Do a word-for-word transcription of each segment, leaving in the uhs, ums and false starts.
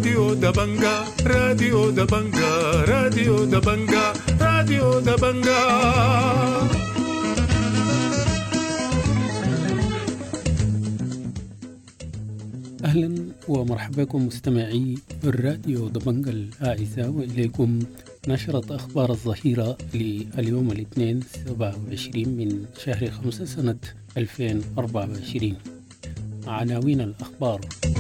راديو دبنجا راديو دبنجا راديو دبنجا راديو دبنجا. أهلا ومرحبا بكم مستمعي الراديو دبنجا الأعزاء، وإليكم نشرة أخبار الظهيرة لليوم الاثنين سبعة وعشرين من شهر خمسة سنة ألفين وأربعة وعشرين. عناوين الأخبار: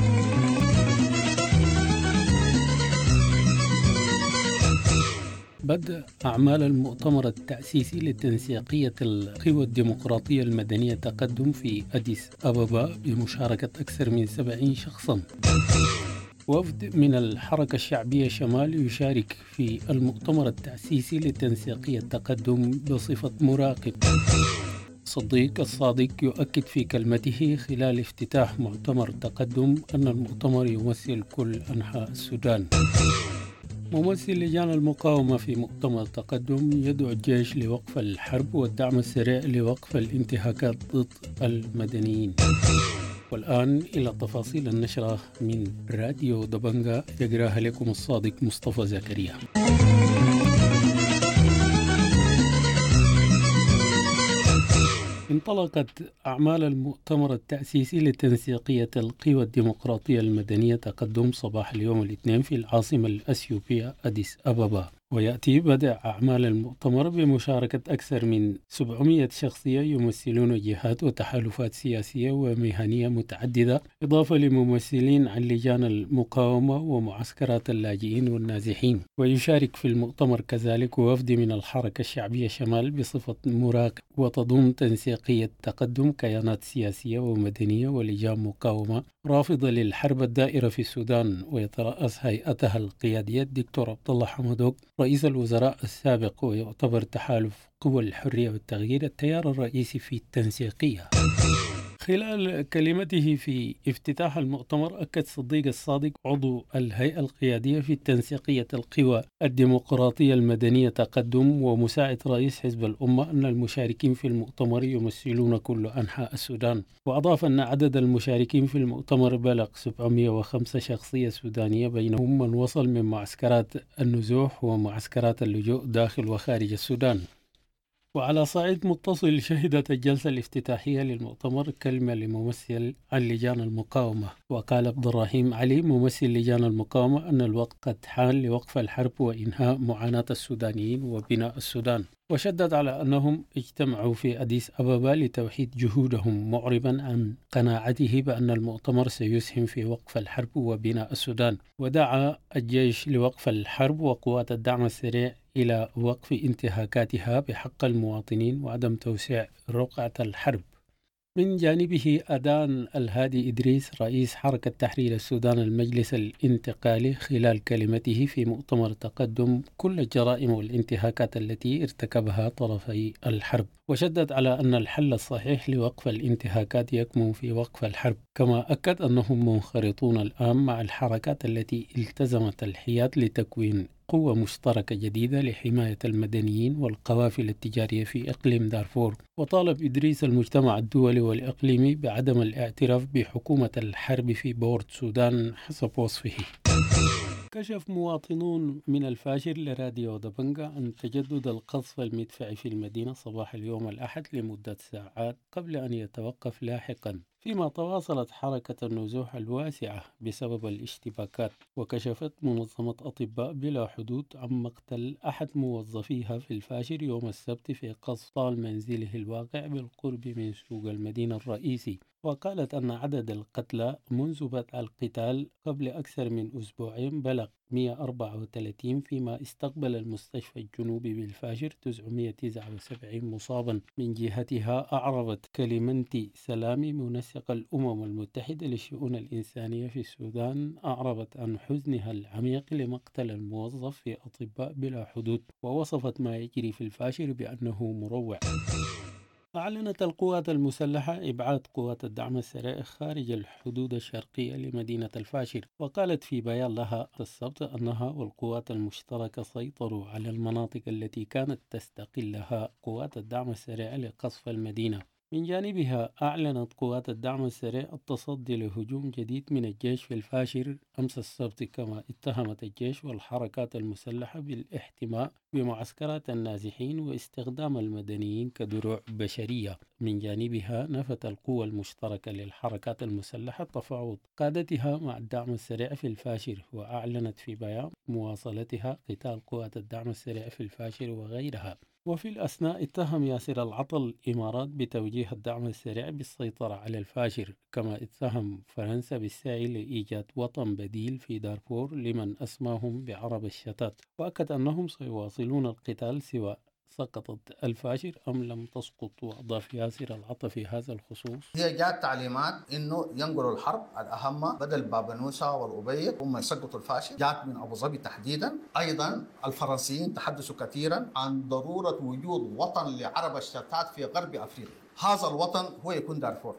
بدء أعمال المؤتمر التأسيسي لتنسيقية القوى الديمقراطية المدنية تقدم في أديس أبابا بمشاركة أكثر من سبعين شخصا. وفد من الحركة الشعبية شمال يشارك في المؤتمر التأسيسي لتنسيقية التقدم بصفة مراقب. صديق الصادق يؤكد في كلمته خلال افتتاح مؤتمر تقدم أن المؤتمر يمثل كل أنحاء السودان. ممثل لجان المقاومة في مؤتمر التقدم يدعو الجيش لوقف الحرب والدعم السريع لوقف الانتهاكات ضد المدنيين. والآن إلى تفاصيل النشرة من راديو دبنجا، يقراها لكم الصادق مصطفى زكريا. انطلقت أعمال المؤتمر التأسيسي لتنسيقية القوى الديمقراطية المدنية تقدم صباح اليوم الاثنين في العاصمة الأثيوبية أديس أبابا، ويأتي بدء أعمال المؤتمر بمشاركة أكثر من سبعمائة شخصية يمثلون جهات وتحالفات سياسية ومهنية متعددة، إضافة لممثلين عن لجان المقاومة ومعسكرات اللاجئين والنازحين. ويشارك في المؤتمر كذلك وفد من الحركة الشعبية شمال بصفة مراقب، وتضم تنسيقية تقدم كيانات سياسية ومدنية ولجان مقاومة رافضة للحرب الدائرة في السودان، ويترأس هيئتها القيادية الدكتور عبد الله حمدوك رئيس الوزراء السابق، ويعتبر تحالف قوى الحرية والتغيير التيار الرئيسي في التنسيقية. خلال كلمته في افتتاح المؤتمر أكد صديق الصادق عضو الهيئة القيادية في تنسيقية القوى الديمقراطية المدنية تقدم ومساعد رئيس حزب الأمة أن المشاركين في المؤتمر يمثلون كل أنحاء السودان. وأضاف أن عدد المشاركين في المؤتمر بلغ سبعمائة وخمسة شخصية سودانية، بينهم من وصل من معسكرات النزوح ومعسكرات اللجوء داخل وخارج السودان. وعلى صعيد متصل، شهدت الجلسة الافتتاحية للمؤتمر كلمة لممثل عن لجان المقاومة، وقال عبد الرحيم علي ممثل لجان المقاومة أن الوقت قد حان لوقف الحرب وإنهاء معاناة السودانيين وبناء السودان، وشدد على أنهم اجتمعوا في أديس أبابا لتوحيد جهودهم، معربا عن قناعته بأن المؤتمر سيسهم في وقف الحرب وبناء السودان. ودعا الجيش لوقف الحرب وقوات الدعم السريع إلى وقف انتهاكاتها بحق المواطنين وعدم توسيع رقعة الحرب. من جانبه أدان الهادي إدريس رئيس حركة تحرير السودان المجلس الانتقالي خلال كلمته في مؤتمر تقدم كل الجرائم والانتهاكات التي ارتكبها طرفي الحرب، وشدد على أن الحل الصحيح لوقف الانتهاكات يكمن في وقف الحرب. كما أكد أنهم منخرطون الآن مع الحركات التي التزمت الحياد لتكوين قوة مشتركة جديدة لحماية المدنيين والقوافل التجارية في إقليم دارفور. وطالب إدريس المجتمع الدولي والإقليمي بعدم الاعتراف بحكومة الحرب في بورت سودان حسب وصفه. كشف مواطنون من الفاشر لراديو دبنجا عن تجدد القصف المدفعي في المدينة صباح اليوم الأحد لمدة ساعات قبل أن يتوقف لاحقا، فيما تواصلت حركة النزوح الواسعة بسبب الاشتباكات. وكشفت منظمة أطباء بلا حدود عن مقتل أحد موظفيها في الفاشر يوم السبت في قصف طال منزله الواقع بالقرب من سوق المدينة الرئيسي. وقالت أن عدد القتلى منذ بدء القتال قبل أكثر من أسبوعين بلغ مئة وأربعة وثلاثين، فيما استقبل المستشفى الجنوبي بالفاشر تسعمائة وتسعة وسبعين مصابا. من جهتها أعربت كليمنتي سلامي منسق الأمم المتحدة للشؤون الإنسانية في السودان أعربت عن حزنها العميق لمقتل الموظف في أطباء بلا حدود، ووصفت ما يجري في الفاشر بأنه مروع. أعلنت القوات المسلحة إبعاد قوات الدعم السريع خارج الحدود الشرقية لمدينة الفاشر، وقالت في بيان لها السبت أنها والقوات المشتركة سيطروا على المناطق التي كانت تستقلها قوات الدعم السريع لقصف المدينة. من جانبها أعلنت قوات الدعم السريع التصدي لهجوم جديد من الجيش في الفاشر أمس السبت، كما اتهمت الجيش والحركات المسلحة بالاحتماء بمعسكرات النازحين واستخدام المدنيين كدروع بشرية. من جانبها نفت القوى المشتركة للحركات المسلحة تفاوض قادتها مع الدعم السريع في الفاشر، وأعلنت في بيان مواصلتها قتال قوات الدعم السريع في الفاشر وغيرها. وفي الأثناء اتهم ياسر العطل الإمارات بتوجيه الدعم السريع بالسيطرة على الفاشر، كما اتهم فرنسا بالسعي لإيجاد وطن بديل في دارفور لمن أسماهم بعرب الشتات، وأكد أنهم سيواصلون القتال سواء سقطت الفاشر أم لم تسقط. وأضاف ياسر العطا في هذا الخصوص: هي جاءت تعليمات انه ينقلوا الحرب الاهم بدل بابنوسا والابيض هم يسقطوا الفاشل، جاءت من ابو ظبي تحديدا. ايضا الفرنسيين تحدثوا كثيرا عن ضروره وجود وطن لعرب الشتات في غرب افريقيا، هذا الوطن هو يكون دارفور.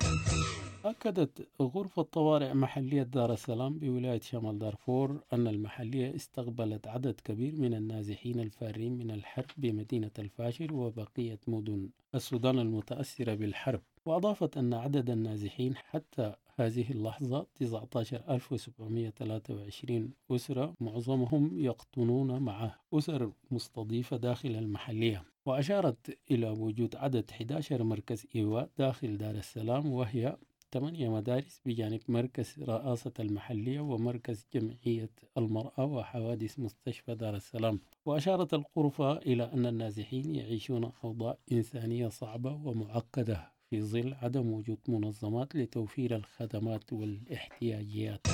أكدت غرفة طوارئ محلية دار السلام بولاية شمال دارفور أن المحلية استقبلت عدد كبير من النازحين الفارين من الحرب بمدينة الفاشر وبقية مدن السودان المتأثرة بالحرب. وأضافت أن عدد النازحين حتى هذه اللحظة تسعة عشر ألف وسبعمائة وثلاثة وعشرين أسرة، معظمهم يقطنون مع أسر مستضيفة داخل المحلية. وأشارت إلى وجود عدد أحد عشر مركز إيواء داخل دار السلام، وهي ثمانية مدارس بجانب مركز رئاسة المحلية ومركز جمعية المرأة وحوادث مستشفى دار السلام. وأشارت الغرفة إلى أن النازحين يعيشون أوضاع إنسانية صعبة ومعقدة في ظل عدم وجود منظمات لتوفير الخدمات والاحتياجيات.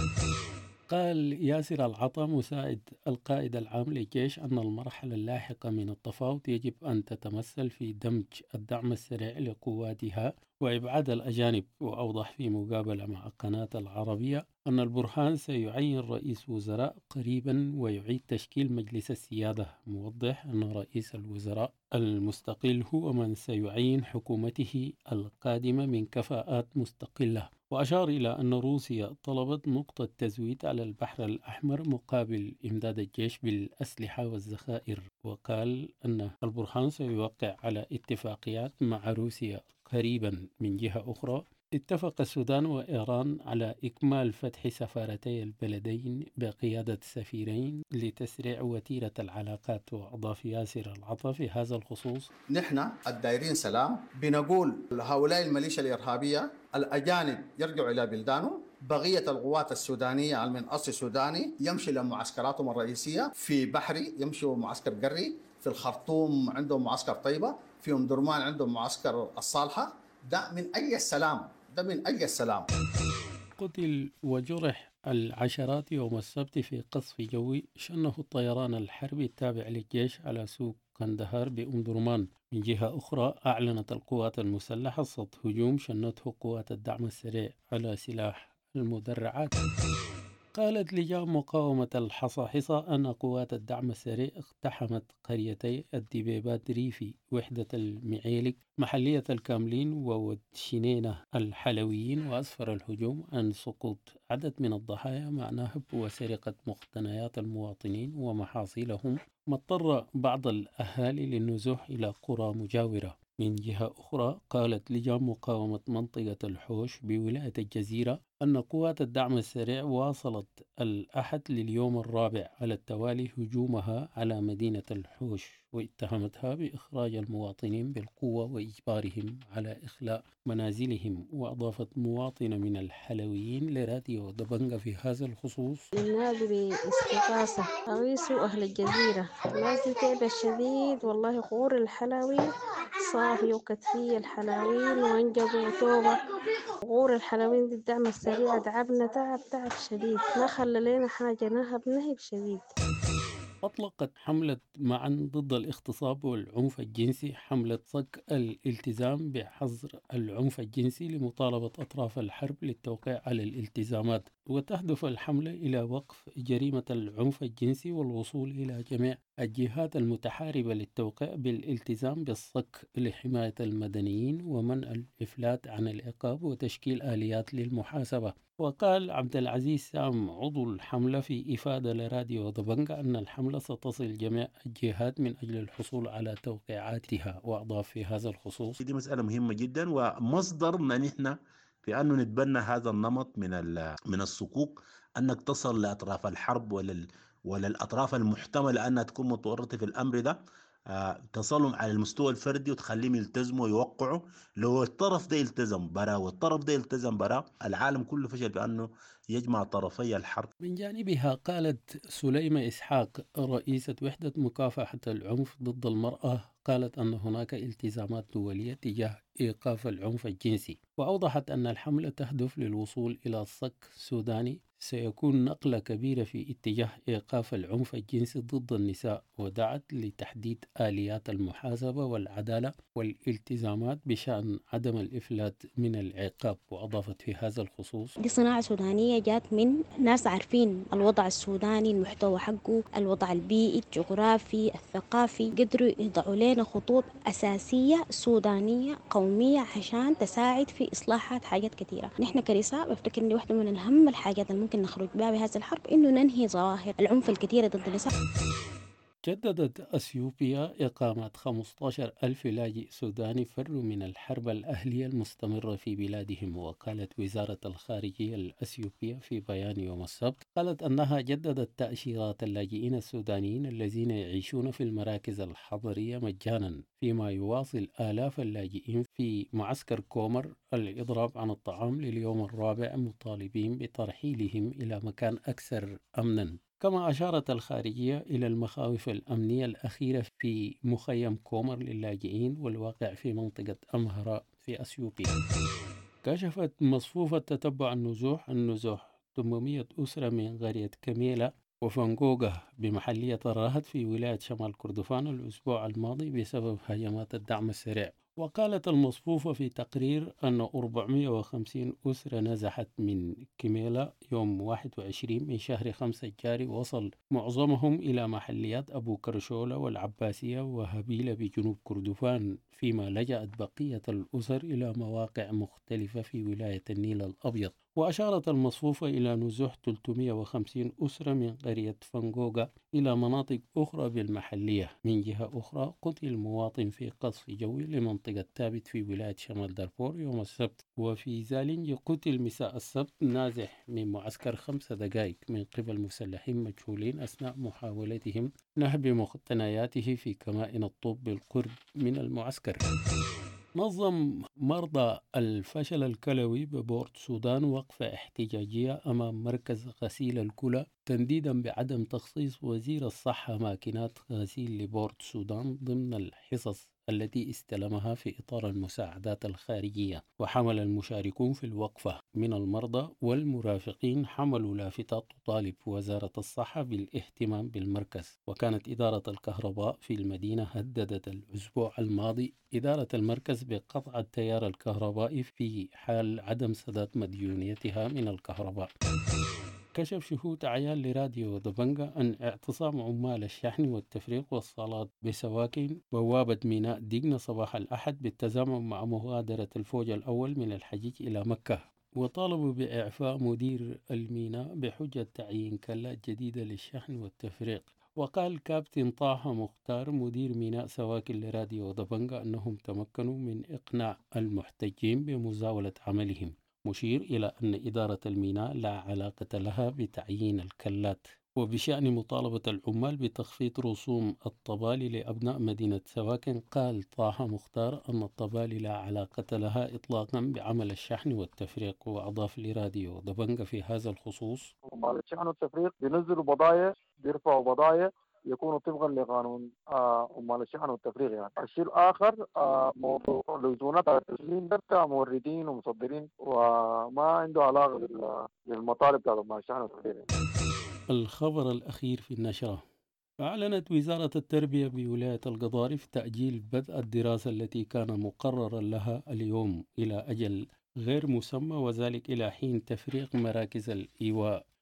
قال ياسر العطا مساعد القائد العام للجيش أن المرحلة اللاحقة من التفاوض يجب أن تتمثل في دمج الدعم السريع لقواتها وإبعاد الأجانب. وأوضح في مقابلة مع قناة العربية أن البرهان سيعين رئيس وزراء قريبا ويعيد تشكيل مجلس السيادة، موضح أن رئيس الوزراء المستقل هو من سيعين حكومته القادمة من كفاءات مستقلة. وأشار إلى أن روسيا طلبت نقطة تزويد على البحر الأحمر مقابل إمداد الجيش بالأسلحة والذخائر. وقال أن البرهان سيوقع على اتفاقيات مع روسيا قريبا. من جهة أخرى اتفق السودان وإيران على إكمال فتح سفارتي البلدين بقيادة سفيرين لتسريع وتيرة العلاقات. وأضاف ياسر العطا في هذا الخصوص: نحن الدايرين سلام، بنقول لهؤلاء الميليشيا الإرهابية الأجانب يرجعوا إلى بلدانهم، بقية القوات السودانية من أصل سوداني يمشي لمعسكراتهم الرئيسية، في بحري يمشوا معسكر قري، في الخرطوم عندهم معسكر طيبة، في أم درمان عندهم معسكر الصالحة. ده من أي السلام، ده من أي السلام. قتل وجرح العشرات يوم السبت في قصف جوي شنه الطيران الحربي التابع للجيش على سوق قندهار بأم درمان. من جهة أخرى أعلنت القوات المسلحة صد هجوم شنته قوات الدعم السريع على سلاح المدرعات. قالت لجان مقاومة الحصاحصة أن قوات الدعم السريع اقتحمت قريتي الدبيبات ريفي وحدة المعيلك محلية الكاملين وود شنينة الحلويين، وأسفر الهجوم عن سقوط عدد من الضحايا مع نهب وسرقة مقتنيات المواطنين ومحاصيلهم، ما اضطر بعض الأهالي للنزوح إلى قرى مجاورة. من جهة أخرى قالت لجان مقاومة منطقة الحوش بولاية الجزيرة أن قوات الدعم السريع واصلت الأحد لليوم الرابع على التوالي هجومها على مدينة الحوش، واتهمتها بإخراج المواطنين بالقوة وإجبارهم على إخلاء منازلهم. وأضافت مواطنة من الحلويين لراديو دبنجة في هذا الخصوص: النادي باستغاثة أغيثوا أهل الجزيرة، نازل تعب الشديد والله، قور الحلاوي صافي وكتفية الحلاوين وانجبوا توبة. غور الحلاوين دي الدعم السريع تعبنا تعب تعب شديد، ما خلى لنا حاجة، نهب نهب شديد. أطلقت حملة معا ضد الاغتصاب والعنف الجنسي حملة صك الالتزام بحظر العنف الجنسي لمطالبة أطراف الحرب للتوقيع على الالتزامات. وتهدف الحملة إلى وقف جريمة العنف الجنسي والوصول إلى جميع الجهات المتحاربة للتوقيع بالالتزام بالصك لحماية المدنيين ومنع الإفلات عن العقاب وتشكيل آليات للمحاسبة. وقال عبد العزيز سام عضو الحملة في إفادة لراديو دبنجة أن الحملة ستصل جميع الجهات من أجل الحصول على توقيعاتها، وأضاف في هذا الخصوص: دي مسألة مهمة جدا ومصدرنا نحن في أنه نتبنى هذا النمط من من الصكوك، أنك تصل لأطراف الحرب ولا ولا الأطراف المحتملة أنها تكون متورطة في الأمر ده، آه، تصلهم على المستوى الفردي وتخليهم يلتزموا ويوقعوا. لو الطرف ده يلتزم برا والطرف ده يلتزم برا، العالم كله فشل بأنه يجمع طرفي الحرب. من جانبها قالت سليمة إسحاق رئيسة وحدة مكافحة العنف ضد المرأة، قالت أن هناك التزامات دولية تجاه إيقاف العنف الجنسي، وأوضحت أن الحملة تهدف للوصول إلى صك سوداني سيكون نقلة كبيرة في اتجاه إيقاف العنف الجنسي ضد النساء، ودعت لتحديد آليات المحاسبة والعدالة والالتزامات بشأن عدم الإفلات من العقاب. وأضافت في هذا الخصوص: دي صناعة سودانية جات من ناس عارفين الوضع السوداني، المحتوى حقه، الوضع البيئي، الجغرافي، الثقافي، قدروا يضعوا لنا خطوط أساسية سودانية قومية عشان تساعد في إصلاحات حاجات كثيرة. نحن كنساء بفتكر إن واحدة من أهم الحاجات اللي ممكن نخرج بها بهذه الحرب إنه ننهي ظواهر العنف الكثيرة ضد النساء. جددت أثيوبيا إقامة خمسة عشر ألف لاجئ سوداني فروا من الحرب الأهلية المستمرة في بلادهم. وقالت وزارة الخارجية الأثيوبية في بيان يوم السبت، قالت أنها جددت تأشيرات اللاجئين السودانيين الذين يعيشون في المراكز الحضرية مجانا، فيما يواصل آلاف اللاجئين في معسكر كومر الإضراب عن الطعام لليوم الرابع مطالبين بترحيلهم إلى مكان أكثر أمنا. كما أشارت الخارجية إلى المخاوف الأمنية الأخيرة في مخيم كومر للاجئين والواقع في منطقة أمهرة في أثيوبيا. كشفت مصفوفة تتبع النزوح النزوح ثمانمئة أسرة من قرية كميلة وفنقوقة بمحلية الراهد في ولاية شمال كردفان الأسبوع الماضي بسبب هجمات الدعم السريع. وقالت المصفوفة في تقرير أن أربعمئة وخمسين أسرة نزحت من كميلة يوم واحد وعشرين من شهر خمسة الجاري، وصل معظمهم إلى محليات أبو كرشولة والعباسية وهبيلة بجنوب كردفان، فيما لجأت بقية الأسر إلى مواقع مختلفة في ولاية النيل الأبيض. وأشارت المصفوفة إلى نزوح ثلاثمئة وخمسين أسرة من قرية فنقوقة إلى مناطق أخرى بالمحلية. من جهة أخرى قتل مواطن في قصف جوي لمنطقة ثابت في ولاية شمال دارفور يوم السبت. وفي زالنج قتل مساء السبت نازح من معسكر خمس دقائق من قبل مسلحين مجهولين أثناء محاولتهم نهب مقتنياته في كمائن الطوب بالقرب من المعسكر. نظم مرضى الفشل الكلوي ببورت سودان وقفة احتجاجية أمام مركز غسيل الكلى تنديدا بعدم تخصيص وزير الصحة ماكينات غسيل لبورت سودان ضمن الحصص التي استلمها في إطار المساعدات الخارجية. وحمل المشاركون في الوقفة من المرضى والمرافقين حملوا لافتات تطالب وزارة الصحة بالاهتمام بالمركز. وكانت إدارة الكهرباء في المدينة هددت الأسبوع الماضي إدارة المركز بقطع التيار الكهربائي في حال عدم سداد مديونيتها من الكهرباء. كشف شهود عيان لراديو دبنجة أن اعتصام عمال الشحن والتفريغ والصالات بسواكن بوابة ميناء ديقنا صباح الأحد بالتزامن مع مغادرة الفوج الأول من الحجيج إلى مكة، وطالبوا بإعفاء مدير الميناء بحجة تعيين كلات جديدة للشحن والتفريغ. وقال كابتن طه مختار مدير ميناء سواكن لراديو دبنجة أنهم تمكنوا من إقناع المحتجين بمزاولة عملهم، مشير إلى أن إدارة الميناء لا علاقة لها بتعيين الكلات. وبشأن مطالبة العمال بتخفيض رسوم الطبالي لأبناء مدينة سواكن، قال طه مختار أن الطبالي لا علاقة لها إطلاقا بعمل الشحن والتفريق. وأضاف لراديو دبنجة في هذا الخصوص: عمال الشحن والتفريق بينزلوا بضايع، بيرفعوا بضايع يكونوا طبقا لقانون عمال آه الشحن والتفريغ. يعني الشيء الآخر آه موضوع لزونات التسليم ده بتاع موردين ومصدرين وما عنده علاقة بالمطالب بتاع عمال الشحن والتفريغ. الخبر الأخير في النشرة: أعلنت وزارة التربية بولاية القضارف تأجيل بدء الدراسة التي كان مقررا لها اليوم إلى أجل غير مسمى، وذلك إلى حين تفريغ مراكز الإيواء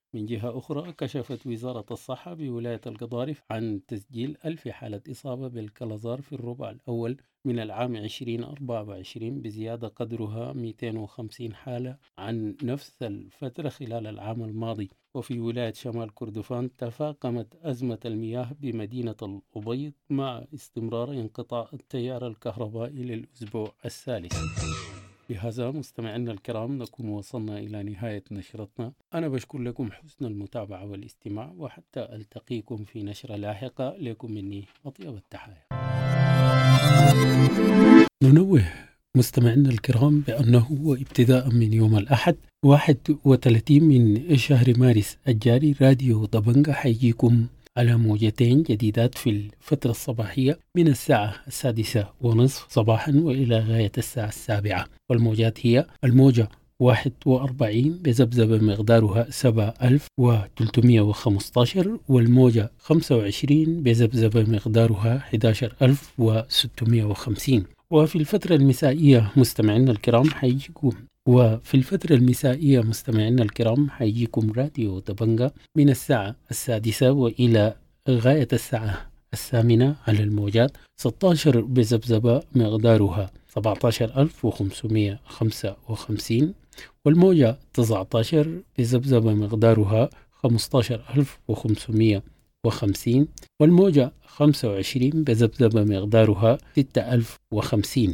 من جهة أخرى كشفت وزارة الصحة بولاية القضارف عن تسجيل ألف حالة إصابة بالكلازار في الربع الأول من العام ألفين وأربعة وعشرين بزيادة قدرها مئتين وخمسين حالة عن نفس الفترة خلال العام الماضي. وفي ولاية شمال كردفان تفاقمت أزمة المياه بمدينة الأبيض مع استمرار انقطاع التيار الكهربائي للأسبوع الثالث. بهذا مستمعينا الكرام نكون وصلنا إلى نهاية نشرتنا. أنا بشكر لكم حسن المتابعة والاستماع، وحتى ألتقيكم في نشرة لاحقة. لكم مني أطيب التحايا. ننوه مستمعينا الكرام بأنه ابتداء من يوم الأحد واحد وثلاثين من شهر مارس الجاري راديو دبنجة حيجيكم على موجتين جديدات في الفترة الصباحية من الساعة السادسة ونصف صباحا وإلى غاية الساعة السابعة. والموجات هي الموجة واحد وأربعين بذبذبة مقدارها سبعة ألف وثلاثمئة وخمسة عشر، والموجة خمسة وعشرين بذبذبة مقدارها أحد عشر ألف وستمئة وخمسين. وفي الفترة المسائية مستمعينا الكرام حيجيكم وفي الفترة المسائية مستمعينا الكرام حيجيكم راديو دبنجة من الساعة السادسة وإلى غاية الساعة الثامنة على الموجات ستة عشر بذبذبة مقدارها سبعة عشر ألف وخمسمئة وخمسة وخمسين، والموجة تسعة عشر بذبذبة مقدارها خمسة عشر ألف وخمسمئة وخمسين، والموجة خمسة وعشرين بذبذبة مقدارها ستة ألف وخمسين.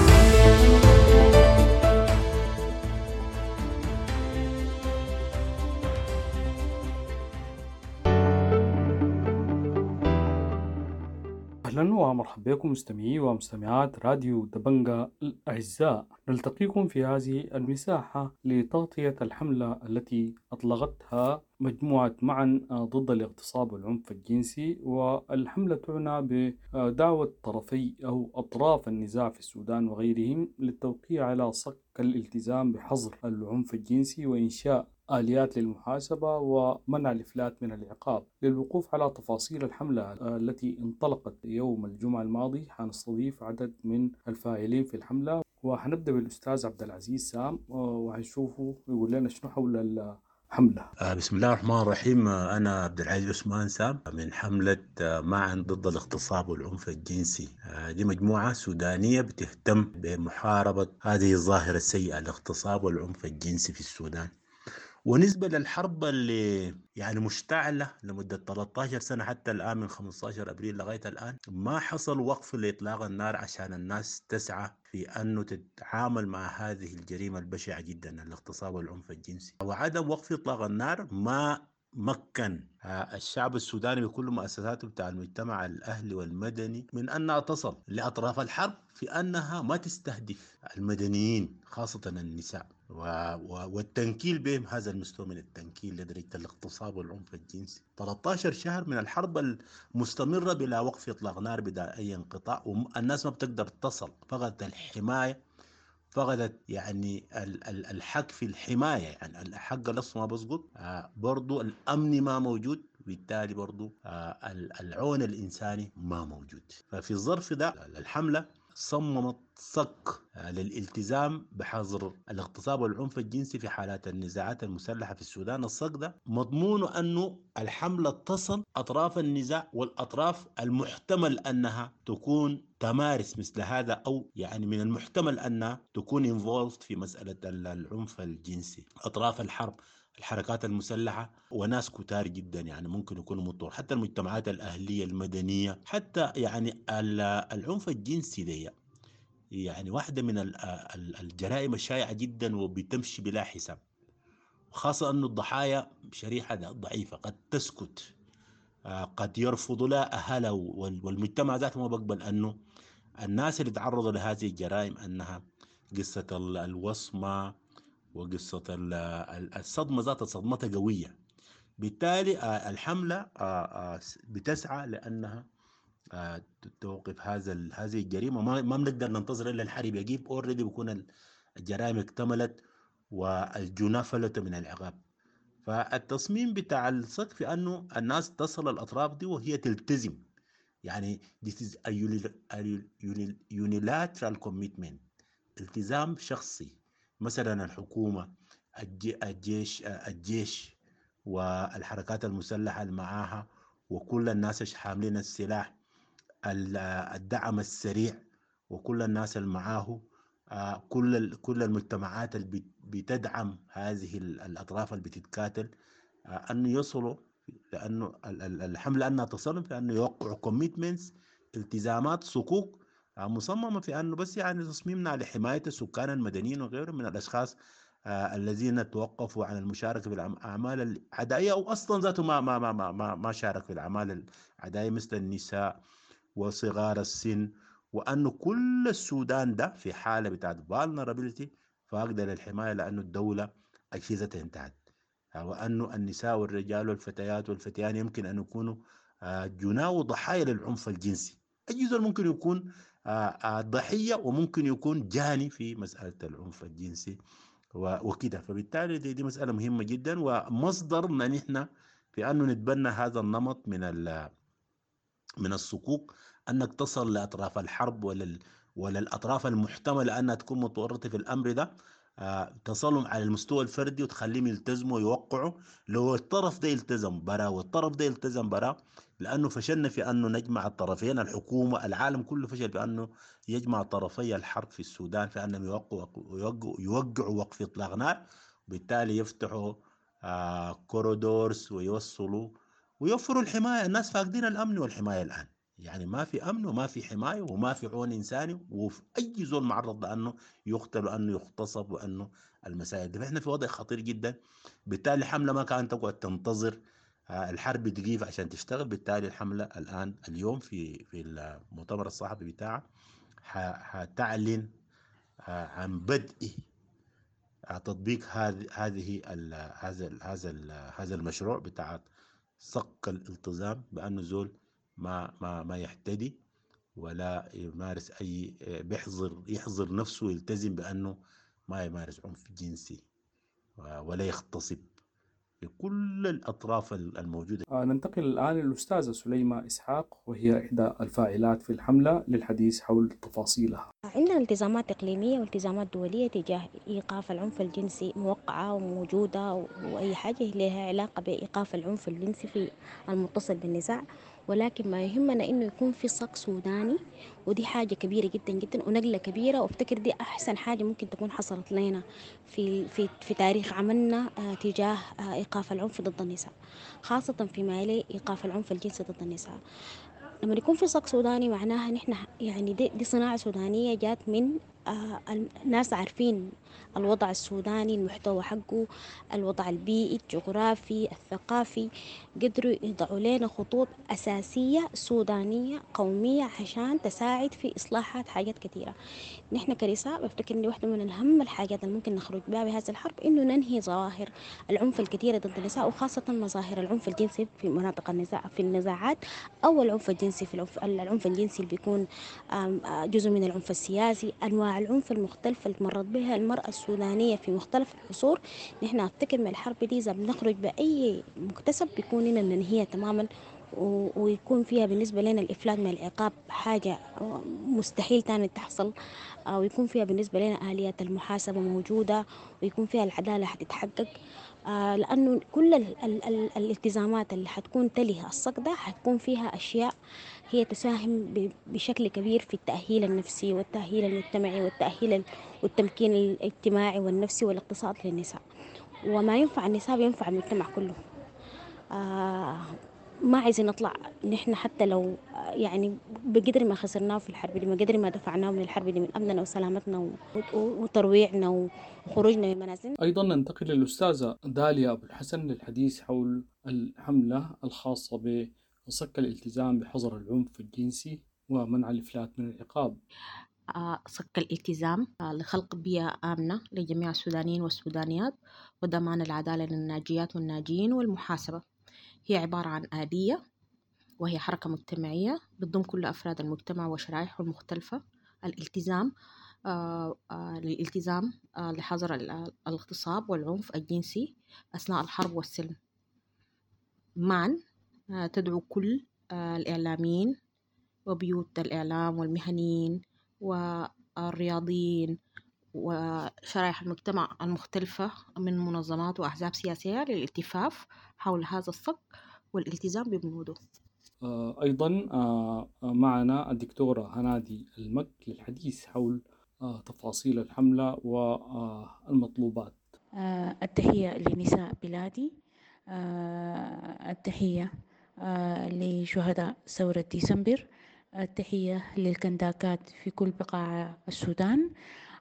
أهلا ومرحبا بكم مستمعي ومستمعات راديو دبنجة الأعزاء. نلتقيكم في هذه المساحة لتغطية الحملة التي أطلقتها مجموعة معا ضد الاغتصاب والعنف الجنسي، والحملة تعنى بدعوة طرفي أو أطراف النزاع في السودان وغيرهم للتوقيع على صك الالتزام بحظر العنف الجنسي وإنشاء آليات للمحاسبة ومنع الإفلات من العقاب. للوقوف على تفاصيل الحملة التي انطلقت يوم الجمعة الماضي حنستضيف عدد من الفاعلين في الحملة، وحنبدأ بالأستاذ عبد العزيز سام وهنشوفه يقول لنا شنو حول الحملة. بسم الله الرحمن الرحيم. أنا عبد العزيز عثمان سام من حملة معا ضد الاغتصاب والعنف الجنسي. دي مجموعة سودانية بتهتم بمحاربة هذه الظاهرة السيئة الاغتصاب والعنف الجنسي في السودان. ونسبة للحرب اللي يعني مشتعلة لمدة ثلاثة عشر سنة حتى الآن من خمسة عشر أبريل لغاية الآن ما حصل وقف لإطلاق النار عشان الناس تسعى في أنه تتعامل مع هذه الجريمة البشعة جدا الاغتصاب والعنف الجنسي. وعدم وقف إطلاق النار ما مكن الشعب السوداني بكل مؤسساته بتاع المجتمع الأهلي والمدني من أنها تصل لأطراف الحرب في أنها ما تستهدف المدنيين خاصة النساء و... و... والتنكيل بهم هذا المستوى من التنكيل لدرجة الاغتصاب والعنف الجنسي. ثلاثة عشر شهر من الحرب المستمرة بلا وقف إطلاق نار بلا أي انقطاع، والناس ما بتقدر تصل، فقدت الحماية، فقدت يعني الحق في الحماية، يعني الحق لسه ما بسقط. آه برضو الأمن ما موجود، بالتالي برضو آه العون الإنساني ما موجود. ففي الظرف ده الحملة صممت صك آه للالتزام بحظر الاغتصاب والعنف الجنسي في حالات النزاعات المسلحة في السودان. الصك ده مضمونه أنه الحملة تصل أطراف النزاع والأطراف المحتمل أنها تكون تمارس مثل هذا، أو يعني من المحتمل أنها تكون involved في مسألة العنف الجنسي. أطراف الحرب، الحركات المسلحة، وناس كتار جدا يعني ممكن يكونوا مطور، حتى المجتمعات الأهلية المدنية، حتى يعني العنف الجنسي دي يعني واحدة من الجرائم الشائعة جدا وبتمشي بلا حساب، خاصة أن الضحايا شريحة ضعيفة قد تسكت، قد يرفض لها أهلها والمجتمع ذاته ما بقبل أنه الناس اللي تعرضوا لهذه الجرائم أنها قصة الوصمة وقصة الصدمة ذاتها صدمتها قوية. بالتالي الحملة بتسعى لأنها توقف هذا هذه الجريمة. ما بنقدر ننتظر إلا الحرب يجيب، أوريدي بيكون الجرائم اكتملت والجناه فلت من العقاب. فالتصميم بتاع الصك في أنه الناس تصل الأطراف دي وهي تلتزم، يعني this is a unilateral commitment، التزام شخصي. مثلا الحكومة، الجيش الجيش والحركات المسلحة اللي معاها وكل الناس حاملين السلاح، الدعم السريع وكل الناس اللي معاه، كل كل المجتمعات اللي بتدعم هذه الأطراف اللي بتتكاتل أن يصلوا، لأنه الحملة أنها تصل في أنه يوقعوا كوميتمنتس، التزامات، صكوك مصممة في أنه بس يعني تصميمنا لحماية السكان المدنيين وغيرهم من الأشخاص آه الذين توقفوا عن المشاركة في الأعمال العدائية أو أصلا ذاته ما ما ما ما ما, ما شارك في الأعمال العدائية مثل النساء وصغار السن، وأنه كل السودان ده في حالة بتاعت vulnerability فاقدر للحماية لأنه الدولة أجهزتها انتهت، وأنه النساء والرجال والفتيات والفتيان يمكن أن يكونوا جناة وضحايا للعنف الجنسي. أجهزة ممكن يكون ضحية وممكن يكون جاني في مسألة العنف الجنسي وكده. فبالتالي دي, دي مسألة مهمة جدا ومصدرنا نحن في أنه نتبنى هذا النمط من من الصكوك أنك تصل لأطراف الحرب ولا ولا الأطراف المحتملة أنها تكون متورطة في الأمر ده، آه تصلهم على المستوى الفردي وتخليهم يلتزموا ويوقعوا. لو الطرف ده يلتزم برا والطرف ده يلتزم برا، لأنه فشلنا في أنه نجمع الطرفين، الحكومة العالم كله فشل في أنه يجمع طرفي الحرب في السودان في أنهم يوقعوا يوقعوا, يوقعوا وقف إطلاق نار، وبالتالي يفتحوا آه كوريدورز ويوصلوا ويوفروا الحماية. الناس فاقدين الأمن والحماية الآن، يعني ما في أمن وما في حماية وما في عون إنساني، وفي أي زول معرض لأنه يقتل وأنه يغتصب وأنه المسائل دي. فإحنا في وضع خطير جدا. بالتالي الحملة ما كانت تقعد تنتظر الحرب تقيف عشان تشتغل. بالتالي الحملة الآن اليوم في في المؤتمر الصحفي بتاعها هتعلن عن بدء تطبيق هذه هذه هذا هذا هذا المشروع بتاع صك الالتزام، بأنه زول ما ما ما يحتدي ولا يمارس أي بيحظر يحظر نفسه يلتزم بأنه ما يمارس عنف جنسي ولا يغتصب لكل الأطراف الموجودة. آه ننتقل الآن للأستاذة سليمة إسحاق، وهي إحدى الفاعلات في الحملة، للحديث حول تفاصيلها. عندنا التزامات إقليمية والتزامات دولية تجاه إيقاف العنف الجنسي موقعة وموجودة، وأي حاجة لها علاقة بإيقاف العنف الجنسي في المتصل بالنزاع، ولكن ما يهمنا إنه يكون في صك سوداني، ودي حاجة كبيرة جدا جدا ونقلة كبيرة، وافتكر دي أحسن حاجة ممكن تكون حصلت لنا في في في تاريخ عملنا تجاه إيقاف العنف ضد النساء، خاصة فيما يلي إيقاف العنف الجنسي ضد النساء. لما يكون في صك سوداني معناها نحن يعني دي, دي صناعة سودانية جات من آه الناس عارفين الوضع السوداني، المحتوى حقه، الوضع البيئي، الجغرافي، الثقافي، قدروا يضعوا لنا خطوط أساسية سودانية قومية عشان تساعد في إصلاحات حاجات كثيرة. نحن كنساء بفتكر إن واحدة من أهم الحاجات اللي ممكن نخرج بها بهذه الحرب إنه ننهي ظواهر العنف الكثيرة ضد النساء، وخاصة مظاهر العنف الجنسي في مناطق النزاع في النزاعات، أو العنف الجنسي في العنف, العنف الجنسي اللي بيكون جزء من العنف السياسي، أنواع العنف المختلفة اللي مرت بها المرأة السودانية في مختلف العصور. نحن أفتكر من الحرب دي إذا بنخرج بأي مكتسب بيكون لنا ننهيها تماما، ويكون فيها بالنسبة لنا الإفلات من العقاب حاجة مستحيل تاني تحصل، ويكون فيها بالنسبة لنا آليات المحاسبة موجودة، ويكون فيها العدالة حتتحقق، لأنه كل ال ال ال الالتزامات اللي حتكون تلي الصك ده حتكون فيها أشياء هي تساهم بشكل كبير في التأهيل النفسي والتأهيل المجتمعي والتأهيل والتمكين الاجتماعي والنفسي والاقتصاد للنساء، وما ينفع النساء بينفع المجتمع كله. آه ما عايزين نطلع نحن حتى لو يعني بقدر ما خسرناه في الحرب دي، ما قدر ما دفعناه من الحرب دي من أمننا وسلامتنا وترويعنا وخروجنا من منازلنا. أيضا ننتقل للأستاذة داليا أبو الحسن للحديث حول الحملة الخاصة بصك الالتزام بحظر العنف الجنسي ومنع الإفلات من العقاب. صك الالتزام لخلق بيئة آمنة لجميع السودانيين والسودانيات وضمان العدالة للناجيات والناجين والمحاسبة. هي عبارة عن آلية وهي حركة مجتمعية بتضم كل أفراد المجتمع وشرائحه المختلفة. الالتزام آه آه للالتزام آه لحظر الاغتصاب والعنف الجنسي أثناء الحرب والسلم. معا آه تدعو كل آه الإعلاميين وبيوت الإعلام والمهنيين والرياضيين وشرائح المجتمع المختلفة من منظمات وأحزاب سياسية للالتفاف حول هذا الصك والالتزام ببنوده. أيضا معنا الدكتورة هنادي المك للحديث حول تفاصيل الحملة والمطلوبات. التحية لنساء بلادي، التحية لشهداء ثورة ديسمبر، التحية للكنداكات في كل بقاع السودان،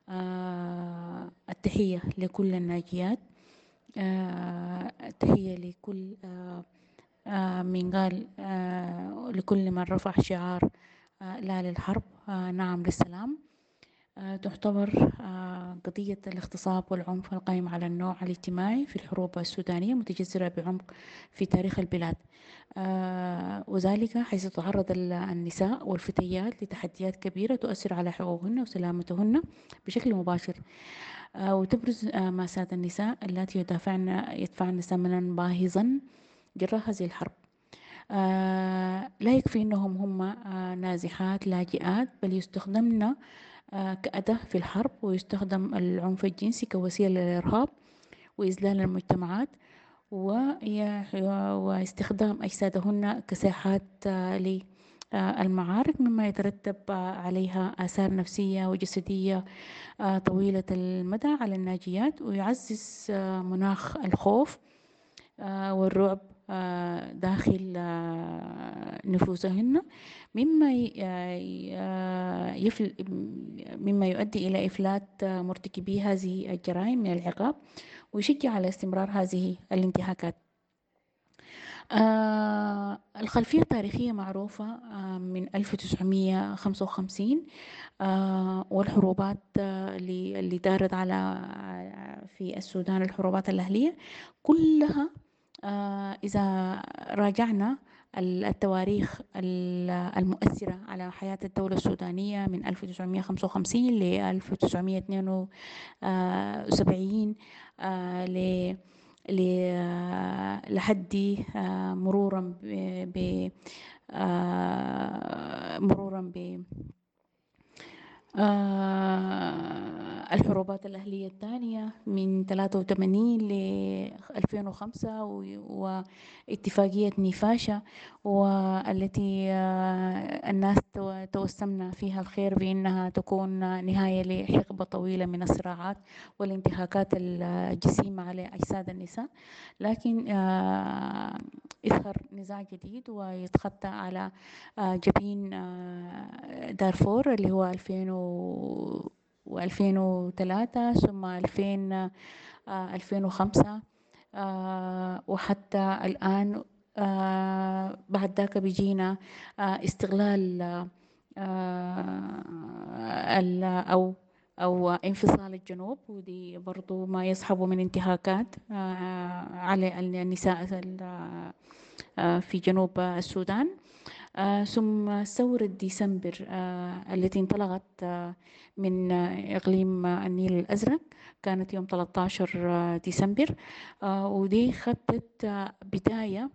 التحية لكل الناجيات، التحية لكل من قال لكل من رفع شعار لا للحرب نعم للسلام. تعتبر قضية الاغتصاب والعنف القائم على النوع الاجتماعي في الحروب السودانية متجذرة بعمق في تاريخ البلاد، وذلك حيث تتعرض النساء والفتيات لتحديات كبيرة تؤثر على حقوقهن وسلامتهن بشكل مباشر، وتبرز مأساة النساء التي يدفعن يدفعن ثمنا باهظا جراء هذه الحرب. لا يكفي أنهم هم نازحات لاجئات، بل يستخدمن كأداة في الحرب، ويستخدم العنف الجنسي كوسيلة للإرهاب وإذلال المجتمعات، واستخدام أجسادهن كساحات للمعارك، مما يترتب عليها آثار نفسية وجسدية طويلة المدى على الناجيات، ويعزز مناخ الخوف والرعب داخل نفوسهن، مما يفل مما يؤدي إلى إفلات مرتكبي هذه الجرائم من العقاب، ويشجع على استمرار هذه الانتهاكات. آه الخلفية التاريخية معروفة آه من ألف وتسعمية وخمسة وخمسين، آه والحروبات آه اللي, اللي دارت على في السودان، الحروبات الأهلية كلها آه إذا راجعنا التواريخ المؤثرة على حياة الدولة السودانية من ألف وتسعمية وخمسة وخمسين ل ألف وتسعمية واثنين وسبعين ل لحد مرورا ب مرورا ب الحروبات الأهلية الثانية من ثلاثة وثمانين ل ألفين وخمسة، واتفاقية نيفاشا، والتي الناس توسمنا فيها الخير بأنها تكون نهاية لحقبة طويلة من الصراعات والانتهاكات الجسيمة على أجساد النساء، لكن يظهر نزاع جديد ويتخطى على جبين دارفور اللي هو ألفين وألفين وثلاثة، ثم ألفين ألفين وخمسة، وحتى الآن بعد ذاك بيجينا استغلال أو أو انفصال الجنوب، ودي برضو ما يصحب من انتهاكات على النساء في جنوب السودان. آه ثم ثورة ديسمبر آه التي انطلقت آه من آه إقليم آه النيل الأزرق، كانت يوم ثلاثة عشر ديسمبر، آه ودي خطت آه بداية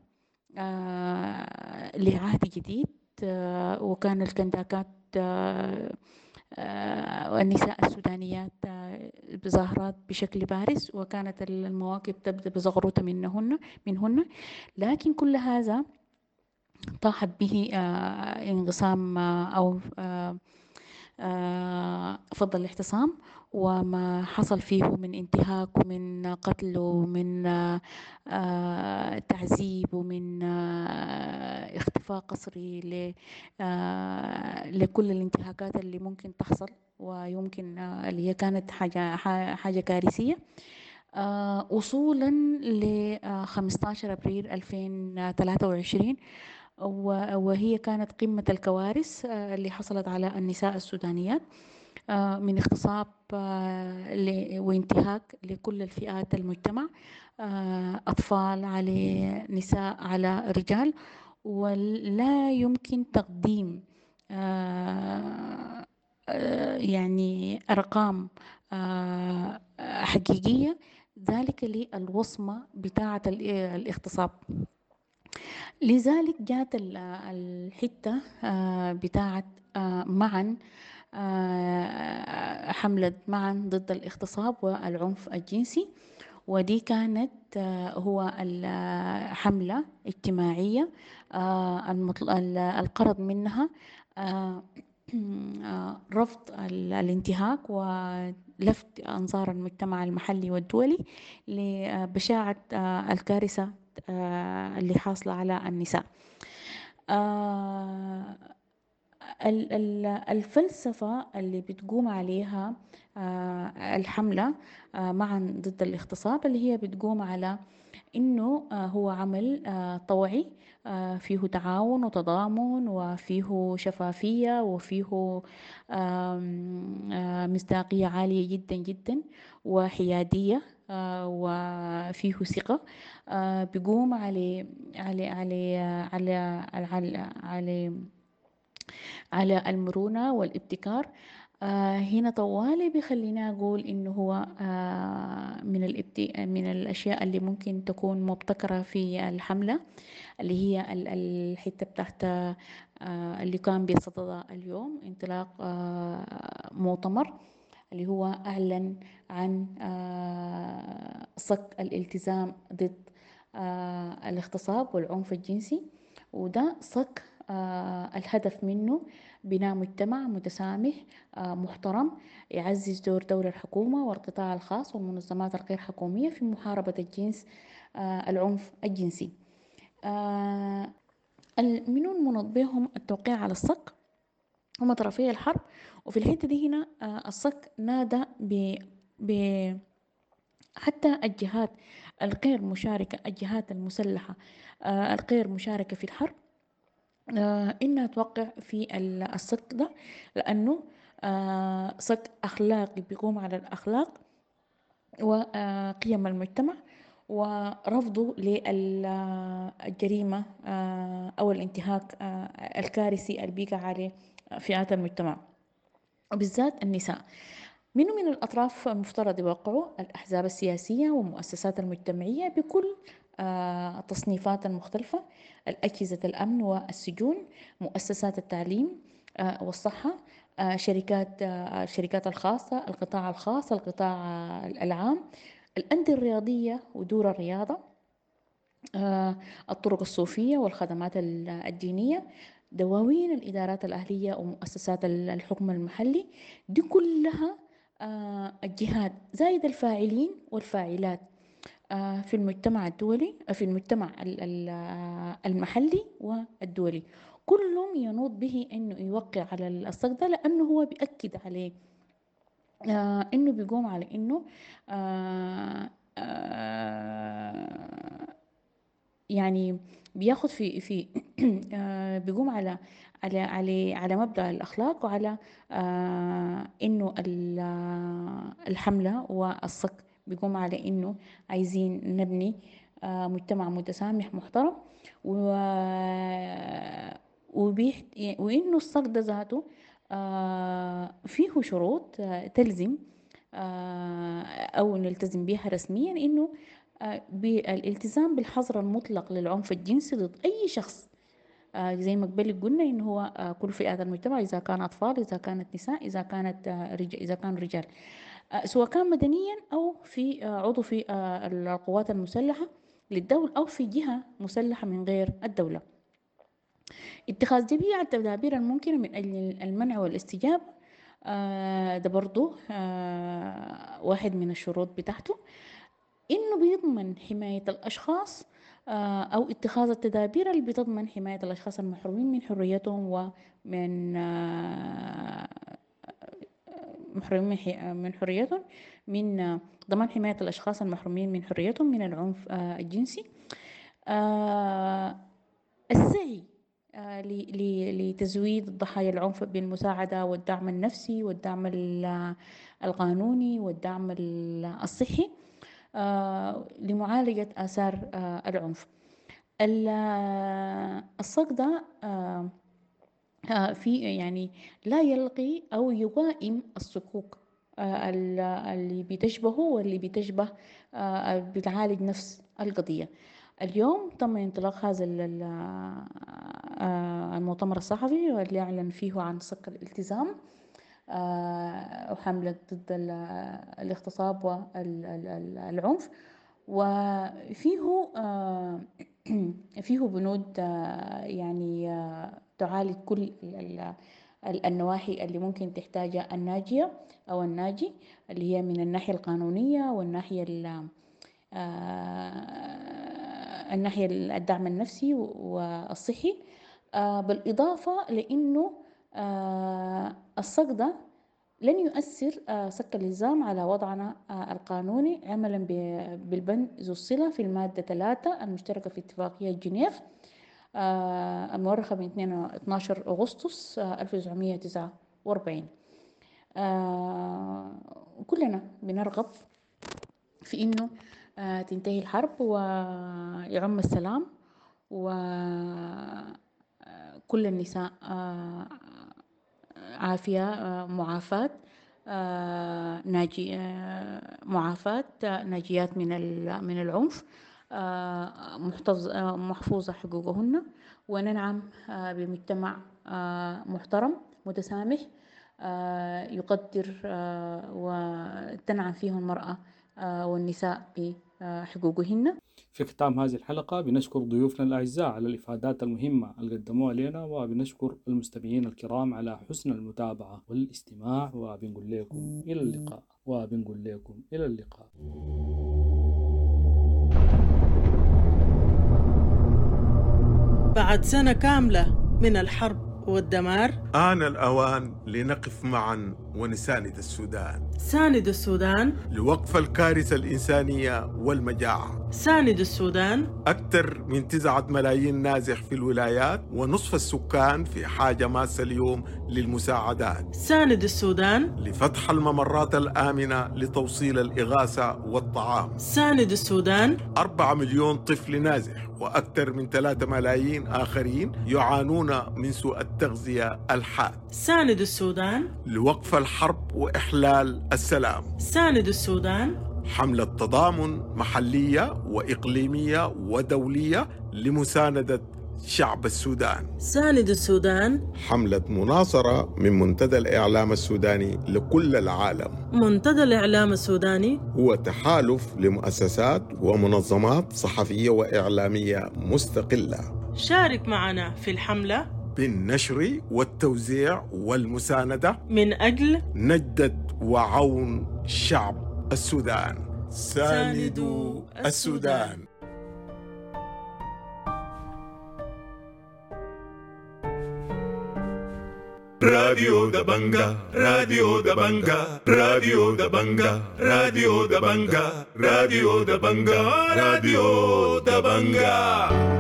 آه لعهد جديد، آه وكان الكنداكات آه آه والنساء السودانيات آه بظاهرات بشكل بارز، وكانت المواكب تبدأ بزغروطة منهن منهن لكن كل هذا طاحت به آه انقسام آه أو آه آه فضل الاعتصام، وما حصل فيه من انتهاك ومن قتل ومن آه تعذيب ومن آه اختفاء قسري آه لكل الانتهاكات اللي ممكن تحصل، ويمكن آه اللي هي كانت حاجة حاجة كارثية، آه وصولا ل خمسة عشر أبريل ألفين وثلاثة وعشرين، وهي كانت قمة الكوارث اللي حصلت على النساء السودانيات من اغتصاب وانتهاك لكل الفئات المجتمع، أطفال على نساء على رجال، ولا يمكن تقديم يعني أرقام حقيقية ذلك للوصمة بتاعة الاغتصاب. لذلك جاءت الحتة بتاعت معا حملة معا ضد الاغتصاب والعنف الجنسي، ودي كانت هو الحملة اجتماعية الغرض منها رفض الانتهاك ولفت أنظار المجتمع المحلي والدولي لبشاعة الكارثة اللي حاصلة على النساء. الفلسفة اللي بتقوم عليها الحملة معا ضد الاغتصاب اللي هي بتقوم على إنه هو عمل طوعي فيه تعاون وتضامن وفيه شفافية وفيه مصداقية عالية جدا جدا وحيادية وفيه ثقة، بيقوم على على على على على على على المرونة والابتكار. آه هنا طوالي بيخلينا أقول إنه هو آه من الابت... من الأشياء اللي ممكن تكون مبتكرة في الحملة اللي هي الحتة بتاعت آه اللي كان بيصدد اليوم انطلاق آه مؤتمر اللي هو أعلن عن آه صك الالتزام ضد آه الاغتصاب والعنف الجنسي، وده صك آه الهدف منه بناء مجتمع متسامح آه محترم يعزز دور دور الحكومة والقطاع الخاص والمنظمات الغير حكومية في محاربة الجنس آه العنف الجنسي. آه منون منوط بهم التوقيع على الصك هم طرفي الحرب، وفي الحتة دي هنا آه الصك نادى ب ب حتى الجهات الغير مشاركة، الجهات المسلحة آه الغير مشاركة في الحرب آه إنها توقع في الصك ده، لأنه آه صك أخلاقي بيقوم على الأخلاق وقيم المجتمع ورفضه للجريمة آه أو الانتهاك آه الكارثي اللي بيقع عليه فئات المجتمع وبالذات النساء. منه من الأطراف مفترض يوقعوا الأحزاب السياسية والمؤسسات المجتمعية بكل آه التصنيفات المختلفة، الأجهزة الأمن والسجون، مؤسسات التعليم آه والصحة، آه شركات آه الشركات الخاصة، القطاع الخاص، القطاع آه العام، الأندية الرياضية ودور الرياضة، آه الطرق الصوفية والخدمات الدينية، دواوين الإدارات الأهلية ومؤسسات الحكم المحلي. دي كلها آه الجهات زائد الفاعلين والفاعلات آه في المجتمع الدولي في المجتمع المحلي والدولي، كلهم ينوط به إنه يوقع على الصك ده، لأنه هو بيأكد عليه آه إنه بيقوم على إنه آه آه يعني بياخد في في آه بيقوم على على على على مبدأ الأخلاق وعلى آه إنه الحملة والصك بيقوم على إنه عايزين نبني آه مجتمع متسامح محترم، و وبيحت وإنه الصك ده ذاته آه فيه شروط آه تلزم آه أو نلتزم بها رسميا، إنه بالالتزام بالحظر المطلق للعنف الجنسي ضد أي شخص، آه زي ما قبل قلنا إنه هو آه كل فئات المجتمع، إذا كان أطفال، إذا كانت نساء، إذا كانت آه رجال، إذا كان رجال، آه سواء كان مدنيا أو في آه عضو في آه القوات المسلحة للدولة أو في جهة مسلحة من غير الدولة. اتخاذ جميع التدابير الممكنة من أجل المنع والاستجابة آه ده برضو آه واحد من الشروط بتاعته، إنه بيضمن حماية الأشخاص أو اتخاذ التدابير اللي بتضمن حماية الأشخاص المحرومين من حريتهم ومن محرومين من حريتهم، من ضمان حماية الأشخاص المحرومين من حريتهم من العنف الجنسي. السعي لتزويد ضحايا العنف بالمساعدة والدعم النفسي والدعم القانوني والدعم الصحي آه لمعالجة آثار آه العنف. الصك ده آه في يعني لا يلقي أو يوائم الصكوك آه اللي بتشبهه واللي بتشبه آه بتعالج نفس القضية. اليوم تم انطلاق هذا المؤتمر الصحفي واللي أعلن فيه عن صك الالتزام وحملة ضد الاغتصاب والعنف. وفيه فيه بنود يعني تعالج كل النواحي اللي ممكن تحتاجها الناجية أو الناجي، اللي هي من الناحية القانونية والناحية الناحية الدعم النفسي والصحي، بالإضافة لأنه الصك ده لن يؤثر صك الإلزام على وضعنا القانوني عملا بالبند ذو الصلة في المادة ثلاثة المشتركة في اتفاقية جنيف المؤرخة من اثني عشر أغسطس ألف وتسعمائة وتسعة وأربعين. كلنا بنرغب في إنه تنتهي الحرب ويعم السلام، وكل النساء عافية، معافاة ناجي معافاة ناجيات من من العنف، محفوظة حقوقهن، وننعم بمجتمع محترم متسامح يقدر وتنعم فيه المرأة والنساء بحقوقهن. في ختام هذه الحلقة بنشكر ضيوفنا الأعزاء على الإفادات المهمة اللي قدموها لنا، وبنشكر المستمعين الكرام على حسن المتابعة والاستماع، وبنقول لكم إلى اللقاء وبنقول لكم إلى اللقاء. بعد سنة كاملة من الحرب والدمار آن الأوان لنقف معا ونساند السودان. ساند السودان لوقف الكارثة الإنسانية والمجاعة. ساند السودان. أكثر من تسعة ملايين نازح في الولايات، ونصف السكان في حاجة ماسة اليوم للمساعدات. ساند السودان. لفتح الممرات الآمنة لتوصيل الإغاثة والطعام. ساند السودان. أربعة مليون طفل نازح وأكثر من ثلاثة ملايين آخرين يعانون من سوء التغذية الحاد. ساند السودان. لوقف الحرب وإحلال السلام. ساند السودان. حملة تضامن محلية وإقليمية ودولية لمساندة شعب السودان. ساند السودان. حملة مناصرة من منتدى الإعلام السوداني لكل العالم. منتدى الإعلام السوداني هو تحالف لمؤسسات ومنظمات صحفية وإعلامية مستقلة. شارك معنا في الحملة بالنشر والتوزيع والمساندة من أجل نجدة وعون شعب السودان. ساندوا السودان. راديو دبنجا راديو دبنجا راديو دبنجا راديو دبنجا راديو دبنجا راديو دبنجا.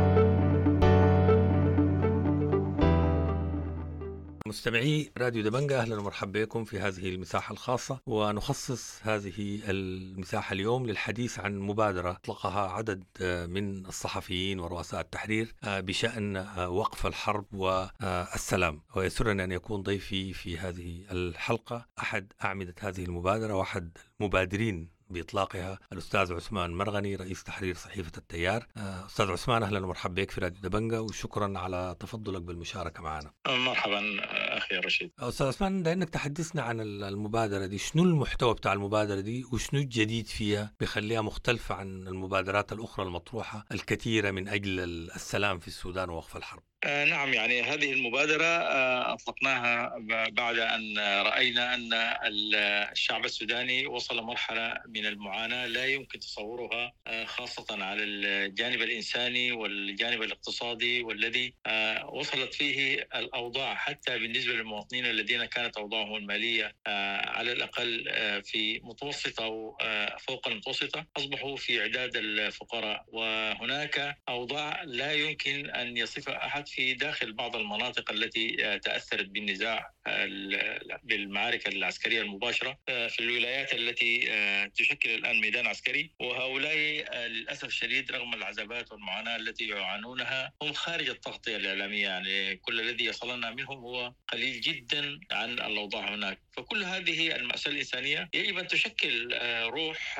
مستمعي راديو دبنجا، أهلا ومرحبا بكم في هذه المساحة الخاصة، ونخصص هذه المساحة اليوم للحديث عن مبادرة أطلقها عدد من الصحفيين ورؤساء التحرير بشأن وقف الحرب والسلام. ويسرني أن يكون ضيفي في هذه الحلقة أحد أعمدة هذه المبادرة وأحد المبادرين بإطلاقها الأستاذ عثمان مرغني، رئيس تحرير صحيفة التيار. أستاذ عثمان، أهلا ومرحبا بك في راديو دبنجا، وشكرا على تفضلك بالمشاركة معنا. مرحبا أخي رشيد. أستاذ عثمان، لأنك تحدثنا عن المبادرة دي، شنو المحتوى بتاع المبادرة دي وشنو الجديد فيها بيخليها مختلفة عن المبادرات الأخرى المطروحة الكثيرة من أجل السلام في السودان ووقف الحرب؟ آه نعم، يعني هذه المبادرة آه أطلقناها بعد أن رأينا أن الشعب السوداني وصل مرحلة من المعاناة لا يمكن تصورها، آه خاصة على الجانب الإنساني والجانب الاقتصادي، والذي آه وصلت فيه الأوضاع حتى بالنسبة للمواطنين الذين كانت أوضاعهم المالية آه على الأقل آه في متوسطة أو آه فوق المتوسطة، أصبحوا في عداد الفقراء. وهناك أوضاع لا يمكن أن يصفها أحد في داخل بعض المناطق التي تأثرت بالنزاع بالمعارك العسكرية المباشرة في الولايات التي تشكل الآن ميدان عسكري. وهؤلاء للأسف الشديد رغم العذابات والمعاناة التي يعانونها هم خارج التغطية الإعلامية، يعني كل الذي يصلنا منهم هو قليل جدا عن الأوضاع هناك. فكل هذه المأساة الإنسانية يجب أن تشكل روح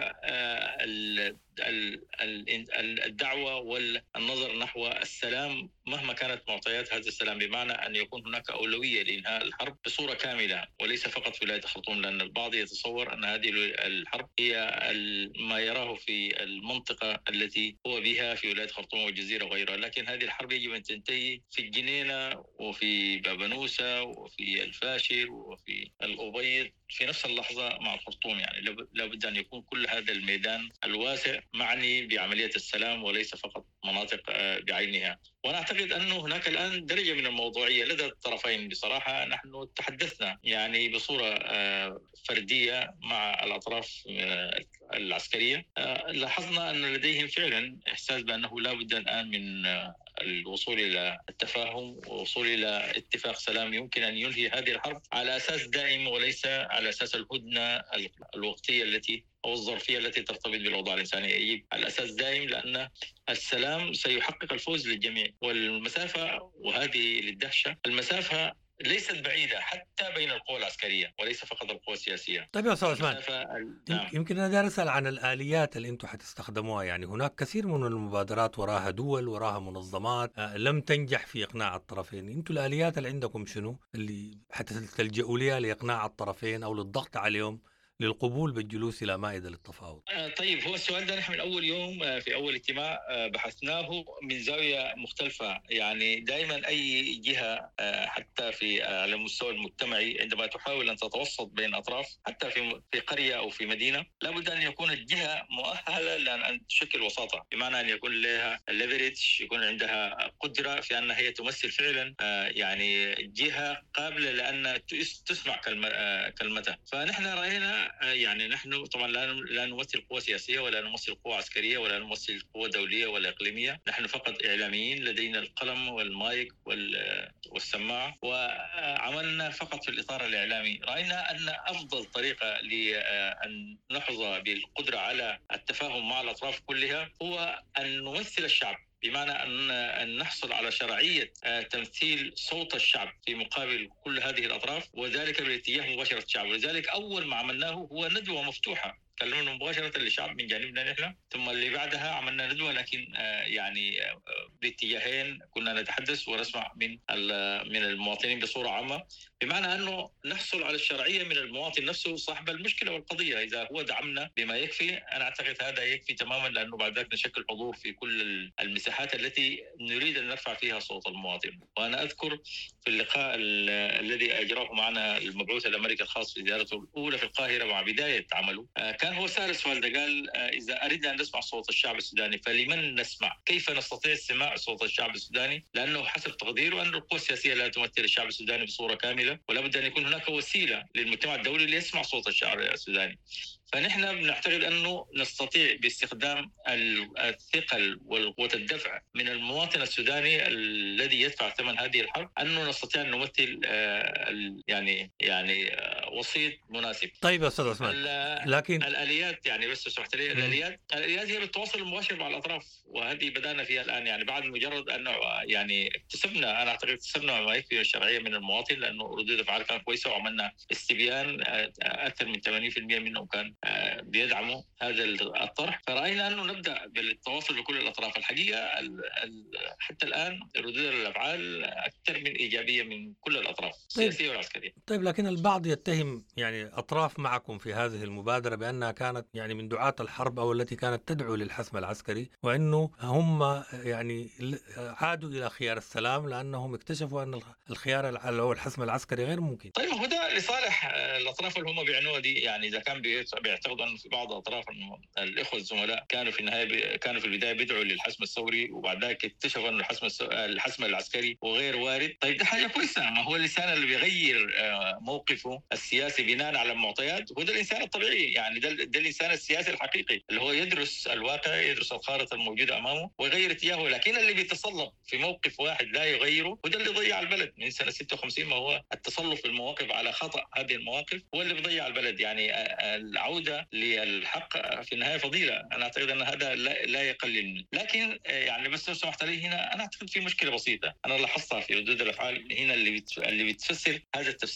الدعوة والنظر نحو السلام مهما كانت معطيات هذا السلام، بمعنى أن يكون هناك أولوية لإنهاء الحرب بصورة كاملة وليس فقط في ولاية الخرطوم، لأن البعض يتصور أن هذه الحرب هي ما يراه في المنطقة التي هو بها في ولاية الخرطوم والجزيرة وغيرها، لكن هذه الحرب يجب أن تنتهي في الجنينة وفي بابنوسة وفي الفاشر وفي الأبيض في نفس اللحظة مع الخرطوم. يعني لابد أن يكون كل هذا الميدان الواسع معني بعملية السلام وليس فقط مناطق بعينها. وأنا أعتقد أنه هناك الآن درجة من الموضوعية لدى الطرفين. بصراحة نحن تحدثنا يعني بصورة فردية مع الأطراف العسكرية، لاحظنا أن لديهم فعلا إحساس بأنه لا بد الآن من الوصول إلى التفاهم ووصول إلى اتفاق سلام يمكن أن ينهي هذه الحرب على أساس دائم وليس على أساس الهدنة الوقتية التي أو الظرفية التي ترتبط بالأوضاع الإنسانية. يجب على أساس دائم، لأن السلام سيحقق الفوز للجميع. والمسافة، وهذه للدهشة، المسافة ليست بعيدة حتى بين القوى العسكرية وليس فقط القوى السياسية. طيب يا أستاذ عثمان، نعم. يمكن أنا داير أسأل عن الآليات اللي أنتم حتستخدموها. يعني هناك كثير من المبادرات وراها دول وراها منظمات لم تنجح في إقناع الطرفين. أنتم الآليات اللي عندكم شنو اللي حتلجأوا لها لإقناع الطرفين أو للضغط عليهم للقبول بالجلوس إلى مائدة للتفاوض؟ طيب، هو السؤال ده نحن من أول يوم في أول اجتماع بحثناه من زاوية مختلفة. يعني دائما أي جهة حتى في على المستوى المجتمعي عندما تحاول أن تتوسط بين أطراف حتى في في قرية أو في مدينة، لابد أن يكون الجهة مؤهلة لأن تشكل وساطة، بمعنى أن يكون لها الليفريج، يكون عندها قدرة في أن هي تمثل فعلا يعني جهة قابلة لأن تسمع كلمتها. فنحن رأينا يعني نحن طبعا لا نمثل قوة سياسية ولا نمثل قوة عسكرية ولا نمثل قوة دولية ولا إقليمية، نحن فقط إعلاميين لدينا القلم والمايك والسماعة، وعملنا فقط في الإطار الإعلامي. رأينا أن أفضل طريقة لأن نحظى بالقدرة على التفاهم مع الأطراف كلها هو أن نمثل الشعب، بمعنى أن نحصل على شرعية تمثيل صوت الشعب في مقابل كل هذه الأطراف، وذلك باتجاه مباشرة الشعب. ولذلك أول ما عملناه هو ندوة مفتوحة، كلمنا مباشرة للشعب من جانبنا نحن، ثم اللي بعدها عملنا ندوة لكن باتجاهين، باتجاهين كنا نتحدث ونسمع من من المواطنين بصورة عامة، بمعنى أنه نحصل على الشرعية من المواطن نفسه صاحب المشكلة والقضية. إذا هو دعمنا بما يكفي، أنا أعتقد هذا يكفي تماما، لأنه بعد ذلك نشكل حضور في كل المساحات التي نريد أن نرفع فيها صوت المواطن. وأنا أذكر في اللقاء الذي أجراه معنا المبعوث الأمريكي الخاص في زيارته الأولى في القاهرة مع بداية عمله، كان هو سأل السؤال ده، قال إذا أردنا أن نسمع صوت الشعب السوداني فلمن نسمع؟ كيف نستطيع سماع صوت الشعب السوداني؟ لأنه حسب تقديره أن القوى السياسية لا تمثل الشعب السوداني بصورة كاملة، ولا بد أن يكون هناك وسيلة للمجتمع الدولي ليسمع صوت الشعب السوداني. فنحن بنعتقد أنه نستطيع باستخدام الثقل وقوة الدفع من المواطن السوداني الذي يدفع ثمن هذه الحرب، أنه نستطيع أن نمثل يعني يعني وسيط مناسب. طيب يا أستاذ عثمان، لكن الآليات يعني بس سمحت لي، الآليات الآليات هي بالتواصل المباشر مع الأطراف، وهذه بدأنا فيها الآن. يعني بعد مجرد أنه يعني اكتسبنا، أنا أعتقد اكتسبنا ما يكفي الشرعية من المواطن، لأنه ردود الأفعال كانت كويسة، وعملنا استبيان أكثر من ثمانين بالمئة منهم كان بيدعموا هذا الطرح. فرأينا أنه نبدأ بالتواصل بكل الأطراف. الحقيقة حتى الآن ردود الأفعال أكثر من إيجابية من كل الأطراف السياسية والعسكرية. طيب، لكن البعض يتهم يعني أطراف معكم في هذه المبادرة بأنها كانت يعني من دعاة الحرب أو التي كانت تدعو للحسم العسكري، وأنه هم يعني عادوا إلى خيار السلام لأنهم اكتشفوا أن الخيار أو الحسم العسكري غير ممكن. طيب، هو ده لصالح الأطراف اللي هم بيعنوها دي. يعني إذا كان بيعتقدوا أن في بعض الأطراف الإخوة الزملاء كانوا في النهاية كانوا في البداية بيدعوا للحسم الثوري، وبعد ذلك اكتشفوا أن الحسم الحسم العسكري وغير وارد. طيب، ده حاجة كويسة. ما هو الإنسان اللي بيغير موقفه السياسي بناء على المعطيات هو ده الإنسان الطبيعي. يعني ده, ده الإنسان السياسي الحقيقي اللي هو يدرس الواقع، يدرس الخارطة الموجودة أمامه ويغير اتجاهه. لكن اللي بيتصلب في موقف واحد لا يغيره وده اللي ضيع البلد من سنة ستة وخمسين. ما هو التصلب في المواقف على خطأ هذه المواقف هو اللي بيضيع البلد. يعني العودة للحق في النهاية فضيلة، أنا أعتقد أن هذا لا يقلل. لكن يعني بس لو سمحت لي هنا، أنا أعتقد في مشكلة بسيطة أنا لاحظتها في ردود الأفعال هنا اللي اللي بتفسر هذا التفسير.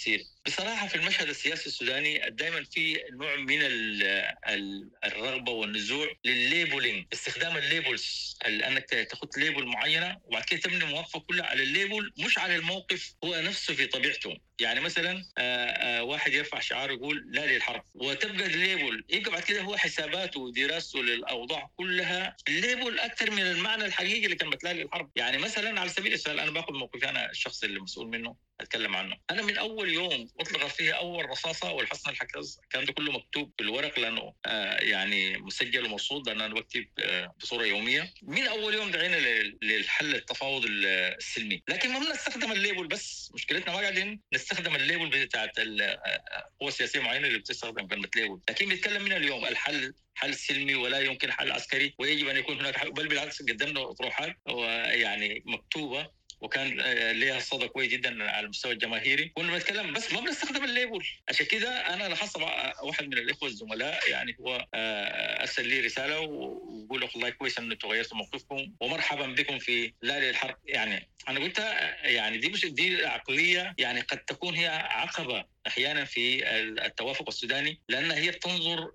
بصراحة في المشهد السياسي السوداني دائما في نوع من الرغبة والنزوع للليبلينج، استخدام الليبلز، أنك تاخذ ليبل معينة وبعد كده تبني مواقفة كلها على الليبل مش على الموقف هو نفسه في طبيعته. يعني مثلا آآ آآ واحد يرفع شعار يقول لا للحرب وتبقى الليبل يبقى بعد كده هو حساباته ودراسته للأوضاع كلها الليبل أكثر من المعنى الحقيقي اللي كان بتلاقي للحرب. يعني مثلا على سبيل المثال أنا باخذ موقفي أنا الشخص اللي مسؤول منه أتكلم عنه. أنا من أول يوم أطلق فيها أول رصاصة والحصن الحكاز كان ده كله مكتوب بالورق لأنه آه يعني مسجل ومرصود لأن أنا بكتب آه بصورة يومية. من أول يوم دعينا للحل التفاوض السلمي، لكن ما بنستخدم الليبل بس. مشكلتنا ما قاعدين نستخدم الليبل بتاعت القوى السياسية معينة اللي بتستخدم كلمة ليبل، لكن بيتكلم من اليوم الحل حل سلمي ولا يمكن حل عسكري ويجب أن يكون هناك حل، بل بالعكس قدمنا أطروحات ويعني مكتوبة وكان ليها صدى كويس جدا على المستوى الجماهيري. كنا بنتكلم بس ما بنستخدم الليبل. عشان كده انا لاحظت واحد من الاخوه الزملاء يعني هو ارسل لي رساله ويقول لك والله كويس ان انتم غيرتوا موقفكم ومرحبا بكم في لا للحرب. يعني انا قلت يعني دي مش دي عقليه يعني قد تكون هي عقبه احيانا في التوافق السوداني لان هي بتنظر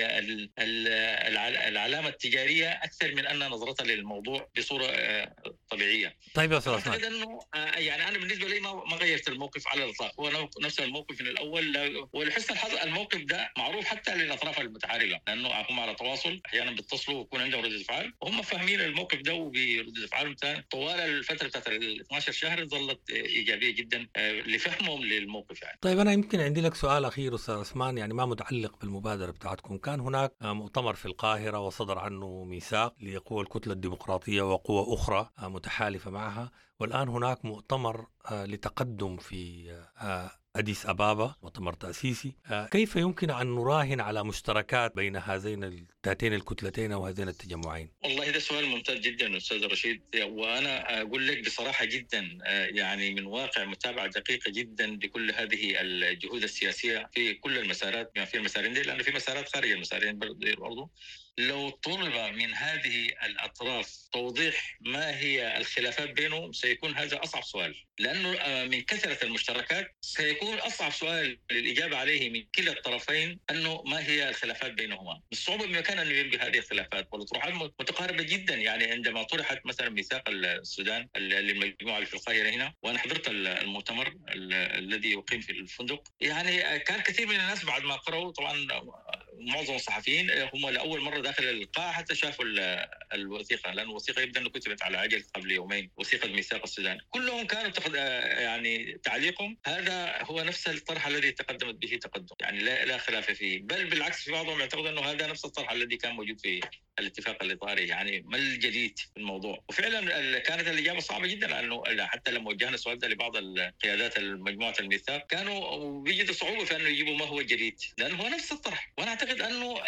للعلامه التجاريه اكثر من ان نظرتها للموضوع بصوره طبيعيه. طيب يا استاذ عثمان، انه يعني انا بالنسبه لي ما ما غيرت الموقف على الاطلاق، هو نفس الموقف من الاول. ولحسن الحظ الموقف ده معروف حتى للاطراف المتعارضه لانه هم على تواصل، احيانا بيتصلوا ويكون عندهم رده فعل وهم فاهمين الموقف ده وبرده فعلهم طوال الفتره بتاعت ال اثناشر شهر ظلت ايجابيه جدا لفهمهم للموقف. يعني طيب انا يمكن عندي لك سؤال اخير استاذ عثمان، يعني ما متعلق بالمبادره بتاعتكم. كان هناك مؤتمر في القاهره وصدر عنه ميثاق لقوى الكتله الديمقراطيه وقوى اخرى متحالفه معها، والان هناك مؤتمر لتقدم في أديس أبابا، مؤتمر تأسيسي. كيف يمكن أن نراهن على مشتركات بين هذين هاتين الكتلتين وهذين التجمعين؟ والله ده سؤال ممتاز جدا أستاذ رشيد، وأنا أقول لك بصراحة جدا يعني من واقع متابعة دقيقة جدا لكل هذه الجهود السياسية في كل المسارات، يعني في المسارين دي لأن في مسارات خارج المسارين برضو. لو طلب من هذه الأطراف توضيح ما هي الخلافات بينهم سيكون هذا أصعب سؤال، لأنه من كثرة المشتركات سيكون أصعب سؤال للإجابة عليه من كلا الطرفين أنه ما هي الخلافات بينهما. بالصعوبة بمكان أن يلقي هذه الخلافات والأطروحات متقاربة جدا. يعني عندما طرحت مثلا ميثاق السودان للمجموعة اللي في القاهرة هنا وأنا حضرت المؤتمر الذي يقيم في الفندق، يعني كان كثير من الناس بعد ما قرأوا، طبعا معظم الصحفيين هم لأول مرة داخل القاعة حتى شافوا الوثيقة، لأن الوثيقة يبدأ أنه كتبت على عجل قبل يومين، وثيقة ميثاق السودان. كلهم كانوا تخد... يعني تعليقهم هذا هو نفس الطرح الذي تقدمت به تقدم، يعني لا لا خلاف فيه، بل بالعكس في بعضهم يعتقد أنه هذا نفس الطرح الذي كان موجود في الاتفاق الإطاري. يعني ما الجديد في الموضوع؟ وفعلا كانت الإجابة صعبة جدا، لأنه حتى لما وجهنا السؤال ده لبعض القيادات المجموعة الميثاق كانوا بيجدوا صعوبة في أنه يجيبوا ما هو الجديد، لأنه هو نفس الطرح. وأنا أعتقد أنه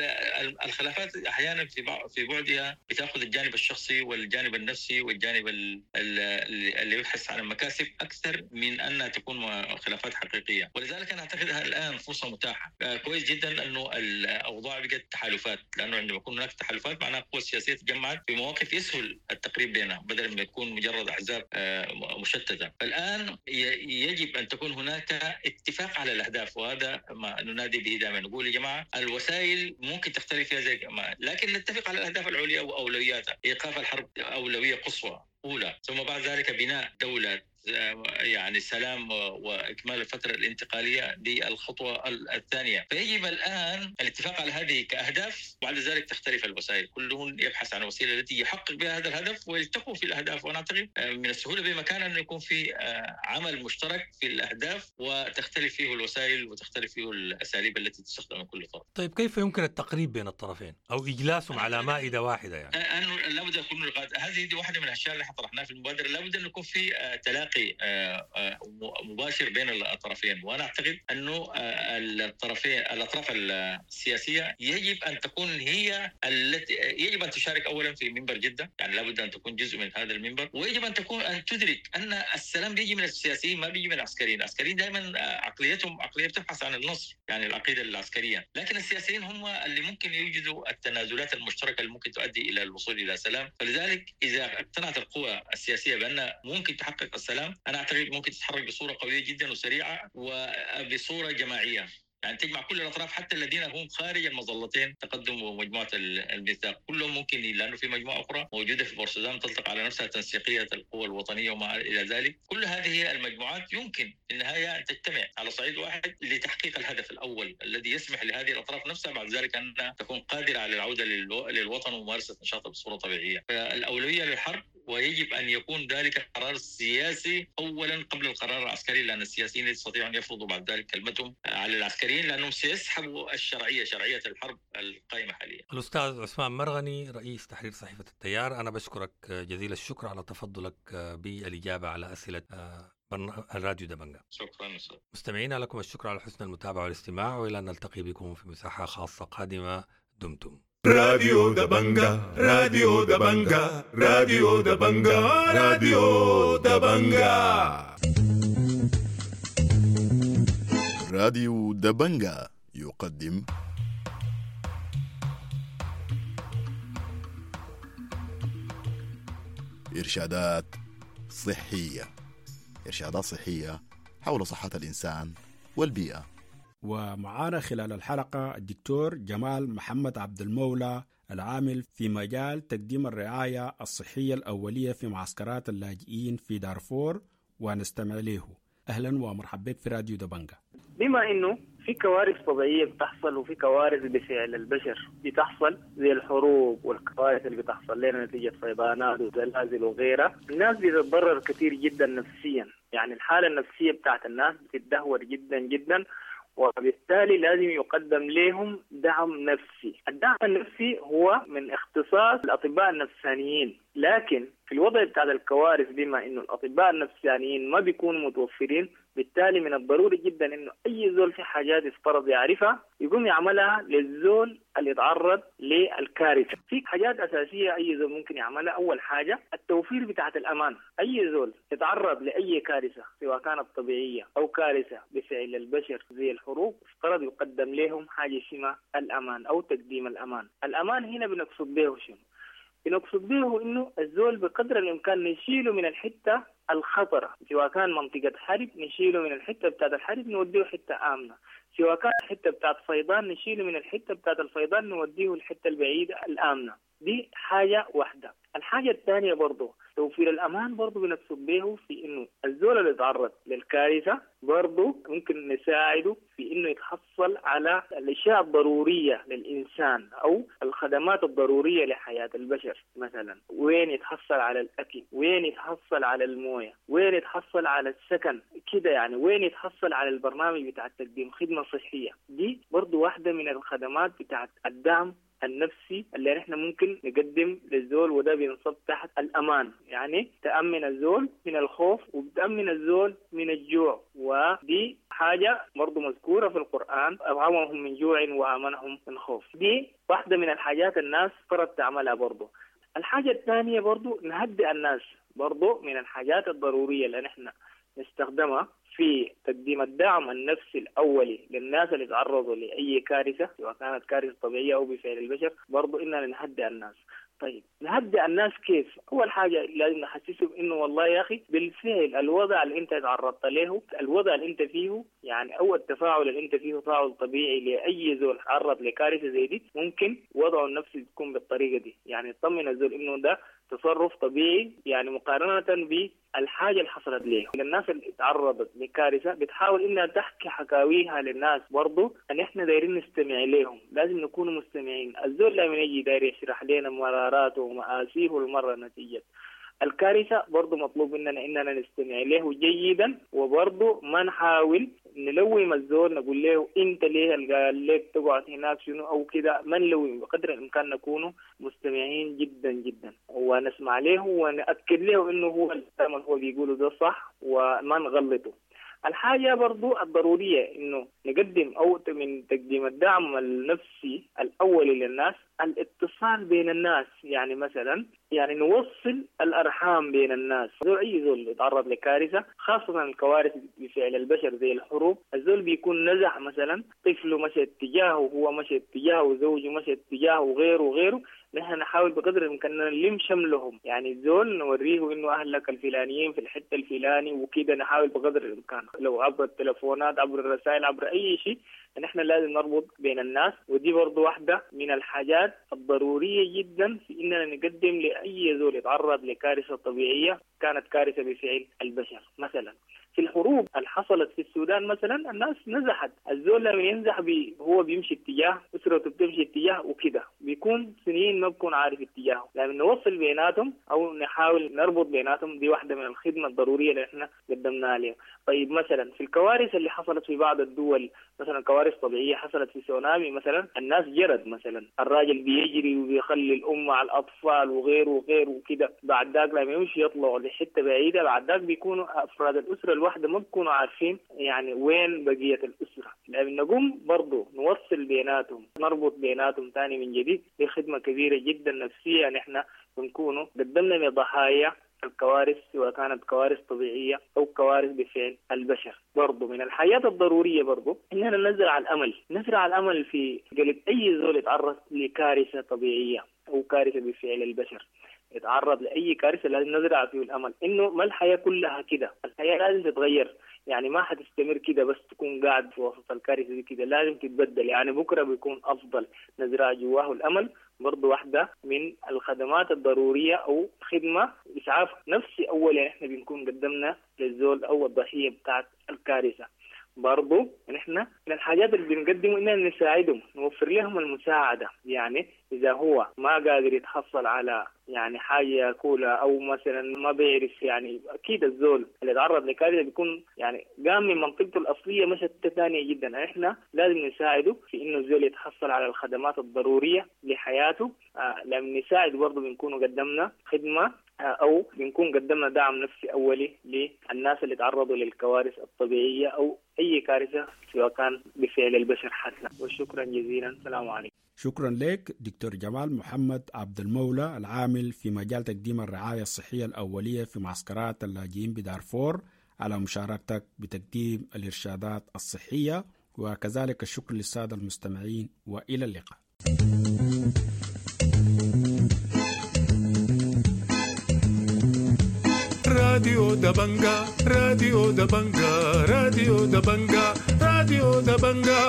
الخلافات أحيانا في في بعدها بتأخذ الجانب الشخصي والجانب النفسي والجانب اللي يبحث عن المكاسب أكثر من أنها تكون خلافات حقيقية. ولذلك أنا أعتقد الآن فرصة متاحة كويس جدا أنه الأوضاع بقت تحالفات، لأنه عندما يكون هناك تحالفات معناها قوى سياسية تجمعت في مواقف يسهل التقريب بينها بدل ما يكون مجرد أحزاب مشتتة. فالآن يجب أن تكون هناك اتفاق على الأهداف، وهذا ما ننادي به دائما، نقول يا جماعة الوسائل ممكن تختلف فيها زي ما، لكن نتفق على الأهداف العليا وأولوياتها. إيقاف الحرب أولوية قصوى أولى، ثم بعد ذلك بناء دولة يعني سلام وإكمال الفترة الانتقالية دي الخطوة الثانية. فيجب الآن الاتفاق على هذه كأهداف، وبعد ذلك تختلف الوسائل، كلهم يبحث عن وسيلة التي يحقق بها هذا الهدف ويلتقوا في الأهداف. وأنا أعتقد من السهولة بمكان أن يكون في عمل مشترك في الأهداف وتختلف فيه الوسائل وتختلف فيه الأساليب التي تستخدم من كل طرف. طيب كيف يمكن التقريب بين الطرفين أو إجلاسهم على مائدة واحدة؟ يعني أنه لابد يكون هذه دي واحدة من الأشياء اللي طرحناها في المبادرة، لابد أن يكون في تلاقي مباشر بين الطرفين. وانا اعتقد انه الطرفين الاطراف السياسيه يجب ان تكون هي التي يجب ان تشارك اولا في منبر جده، يعني لابد ان تكون جزء من هذا المنبر، ويجب ان تكون ان تدرك ان السلام بيجي من السياسيين ما بيجي من العسكريين. العسكريين دائما عقليتهم عقليه بتبحث عن النصر، يعني العقيده العسكريه، لكن السياسيين هم اللي ممكن يوجدوا التنازلات المشتركه اللي ممكن تؤدي الى الوصول الى سلام. فلذلك اذا اقتنعت القوى السياسيه بان ممكن تحقق السلام الإسلام، أنا أعتقد ممكن تتحرك بصورة قوية جدا وسريعة وبصورة جماعية، يعني تجمع كل الأطراف حتى الذين هم خارج المظلتين تقدم ومجموعة الميثاق، كلهم ممكن، لأنه في مجموعة أخرى موجودة في بورسودان تطلق على نفسها تنسيقية القوى الوطنية وما إلى ذلك. كل هذه المجموعات يمكن في النهاية أن تجتمع على صعيد واحد لتحقيق الهدف الأول الذي يسمح لهذه الأطراف نفسها بعد ذلك أن تكون قادرة على العودة للوطن وممارسة نشاطها بصورة طبيعية. فالأولوية للحرب، ويجب أن يكون ذلك قرار سياسي أولا قبل القرار العسكري، لأن السياسيين يستطيعون أن يفرضوا بعد ذلك كلمتهم على العسكريين لأنهم سيسحبوا الشرعية شرعية الحرب القائمة حاليا. الأستاذ عثمان مرغني رئيس تحرير صحيفة التيار، أنا بشكرك جزيل الشكر على تفضلك بالإجابة على أسئلة الراديو دبنجا. شكرا. مستمعينا لكم الشكر على حسن المتابعة والاستماع، وإلى أن نلتقي بكم في مساحة خاصة قادمة. دمتم. راديو دبنجا راديو دبنجا راديو دبنجا راديو دبنجا راديو دبنجا يقدم إرشادات صحية إرشادات صحية حول صحة الإنسان والبيئة. ومعانا خلال الحلقة الدكتور جمال محمد عبد المولى العامل في مجال تقديم الرعاية الصحية الأولية في معسكرات اللاجئين في دارفور، ونستمع له. أهلا ومرحبا بك في راديو دبنجا. بما أنه في كوارث طبيعية بتحصل وفي كوارث بفعل البشر بتحصل زي الحروب والكوارث اللي بتحصل لنا نتيجة فيضانات وزلازل وغيرها، الناس بتتضرر كثير جدا نفسيا، يعني الحالة النفسية بتاعت الناس بتتدهور جدا جدا، وبالتالي لازم يقدم لهم دعم نفسي. الدعم النفسي هو من اختصاص الأطباء النفسانيين، لكن في الوضع بتاع الكوارث بما إنه الأطباء النفسانيين ما بيكونوا متوفرين، بالتالي من الضروري جدا إنه أي زول في حاجات يفترض يعرفها يقوم يعملها للزول اللي يتعرض للكارثة. في حاجات أساسية أي زول ممكن يعملها. أول حاجة التوفير بتاعة الأمان. أي زول يتعرض لأي كارثة سواء كانت طبيعية أو كارثة بفعل البشر زي الحروب، افترض يقدم لهم حاجة اسمها الأمان أو تقديم الأمان. الأمان هنا بنقصد به شنو؟ بنقصد به إنه الزول بقدر الإمكان نشيله من الحتة الخطرة، سواء كان منطقة حرب نشيله من الحتة بتاعت الحرب نوديه حتة آمنة، سواء كان الحتة بتاعت فيضان نشيله من الحتة بتاعت الفيضان نوديه الحتة البعيدة الآمنة. دي حاجة واحدة. الحاجة الثانية برضو توفير الأمان، برضو بنقصد به في إنه الزول اللي يتعرض للكارثة برضو ممكن نساعده في إنه يتحصل على الأشياء الضرورية للإنسان أو الخدمات الضرورية لحياة البشر، مثلا وين يتحصل على الأكل، وين يتحصل على الموية، وين يتحصل على السكن كده، يعني وين يتحصل على البرنامج بتاع تقديم خدمة صحية. دي برضو واحدة من الخدمات بتاعت الدعم النفسي اللي نحن ممكن نقدم للزول، وده بينصب تحت الأمان، يعني تأمن الزول من الخوف وبتأمن الزول من الجوع، ودي حاجة برضو مذكورة في القرآن، أطعمهم من جوع وآمنهم من خوف. دي واحدة من الحاجات الناس فرض تعملها برضو. الحاجة الثانية برضو نهدئ الناس، برضو من الحاجات الضرورية اللي نحن نستخدمها في تقديم الدعم النفسي الأولي للناس اللي تعرضوا لأي كارثة سواء كانت كارثة طبيعية أو بفعل البشر، برضو إننا نهدئ الناس. طيب نهدئ الناس كيف؟ أول حاجة لازم نحسسهم إنه والله يا أخي بالفعل الوضع اللي أنت تعرضت له، الوضع اللي أنت فيه، يعني أول تفاعل اللي أنت فيه تفاعل طبيعي لأي زول تعرض لكارثة زي دي، ممكن وضعه النفسي تكون بالطريقة دي، يعني تطمن الزول إنه ده تصرف طبيعي، يعني مقارنة بالحاجة اللي حصلت له. الناس اللي تعرضت لكارثة بتحاول إنها تحكي حكاويها للناس، برضو أن إحنا دايرين نستمع لهم، لازم نكون مستمعين. الزول لما يجي داير يشرح لنا مراراته ومآسيه المرة نتيجة الكارثة، برضو مطلوب مننا إننا نستمع له جيدا، وبرضو ما نحاول نلوم الزول نقول له أنت ليه قال لك تقعد هناك شنو أو كده، ما نلوم، بقدر الإمكان نكون مستمعين جدا جدا ونسمع له ونأكد له إنه هو الكلام هو بيقوله ده صح وما نغلطه. الحاجة برضو الضرورية إنه نقدم أو من تقديم الدعم النفسي الأولي للناس الاتصال بين الناس، يعني مثلا يعني نوصل الأرحام بين الناس. زول أي زول يتعرض لكارثة، خاصة الكوارث بفعل البشر زي الحروب، الزول بيكون نزح مثلا طفله مشى اتجاهه، هو مشى اتجاهه، زوجه مشى اتجاهه، وغيره وغيره، نحن نحاول بقدر الإمكان نلم شملهم، يعني الزول نوريه إنه أهلك الفلانيين في الحتة الفلاني وكده، نحاول بقدر الإمكان لو عبر التلفونات عبر الرسائل عبر أي شيء نحن لازم نربط بين الناس. ودي برضو واحدة من الحاجات الضرورية جدا في إننا نقدم لأي زول يتعرض لكارثة طبيعية كانت كارثة بفعل البشر. مثلا في الحروب اللي حصلت في السودان مثلا الناس نزحت، الزول لما ينزح بي هو بيمشي اتجاه، أسرته بتمشي اتجاه وكده، بيكون سنين ما بكون عارف اتجاهه، لازم نوصل بيناتهم أو نحاول نربط بيناتهم. دي واحدة من الخدمة الضرورية اللي احنا قدمناها عليها. طيب مثلا في الكوارث اللي حصلت في بعض الدول، مثلا كوارث طبيعية حصلت في سونامي مثلا، الناس جرد مثلا، الراجل بيجري وبيخلي الأم على الأطفال وغيره وغيره وكده، بعد ذاك لما يمشي يطلعوا لحتة بعيدة، بعد ذاك بيكونوا أفراد الأسرة الواحدة ما بيكونوا عارفين يعني وين بقية الأسرة. لازم نقوم برضو نوصل بيناتهم، نربط بيناتهم تاني من جديد. دي خدمة كبيرة جدا نفسية نحن بنكونوا قدمنا لضحايا الكوارث سواء كانت كوارث طبيعية أو كوارث بفعل البشر. برضو من الحاجات الضرورية برضو إننا نزرع الأمل، نزرع الأمل في قلب أي زول يتعرض لكارثة طبيعية أو كارثة بفعل البشر، يتعرض لأي كارثة لازم نزرع فيه الأمل إنه ما الحياة كلها كده، الحياة لازم تتغير، يعني ما حتستمر كده بس تكون قاعد في وسط الكارثة دي كده، لازم تتبدل، يعني بكرة بيكون أفضل. نزرع جواه الأمل برضو واحدة من الخدمات الضرورية أو خدمة إسعاف نفسي أولا إحنا بنكون قدمنا للزول أو الضحية بتاعت الكارثة. برضو نحن من الحاجات اللي بنقدمه إننا نساعدهم، نوفر لهم المساعدة، يعني إذا هو ما قادر يتحصل على يعني حاجة يأكلها أو مثلا ما بيعرف، يعني أكيد الزول اللي تعرض لكارثة بيكون يعني قام من منطقته الأصلية مشت ثانية جدا، إحنا لازم نساعده في إنه الزول يتحصل على الخدمات الضرورية لحياته. آه لما نساعد برضو بنكون قدمنا خدمة أو بنكون قدمنا دعم نفسي أولي للناس اللي تعرضوا للكوارث الطبيعية أو أي كارثة سواء كان بفعل البشر حتى. وشكرا جزيلا، السلام عليكم. شكرا لك دكتور جمال محمد عبد المولى، العامل في مجال تقديم الرعاية الصحية الأولية في معسكرات اللاجئين بدارفور، على مشاركتك بتقديم الإرشادات الصحية. وكذلك الشكر للسادة المستمعين، وإلى اللقاء. راديو دبنجا راديو دبنجا راديو دبنجا راديو دبنجا.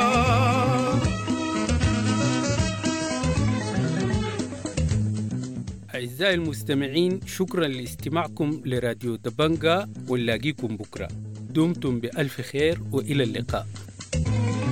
أعزائي المستمعين، شكرا لاستماعكم لراديو دبنجا، ونلاقيكم بكرة. دمتم بألف خير وإلى اللقاء.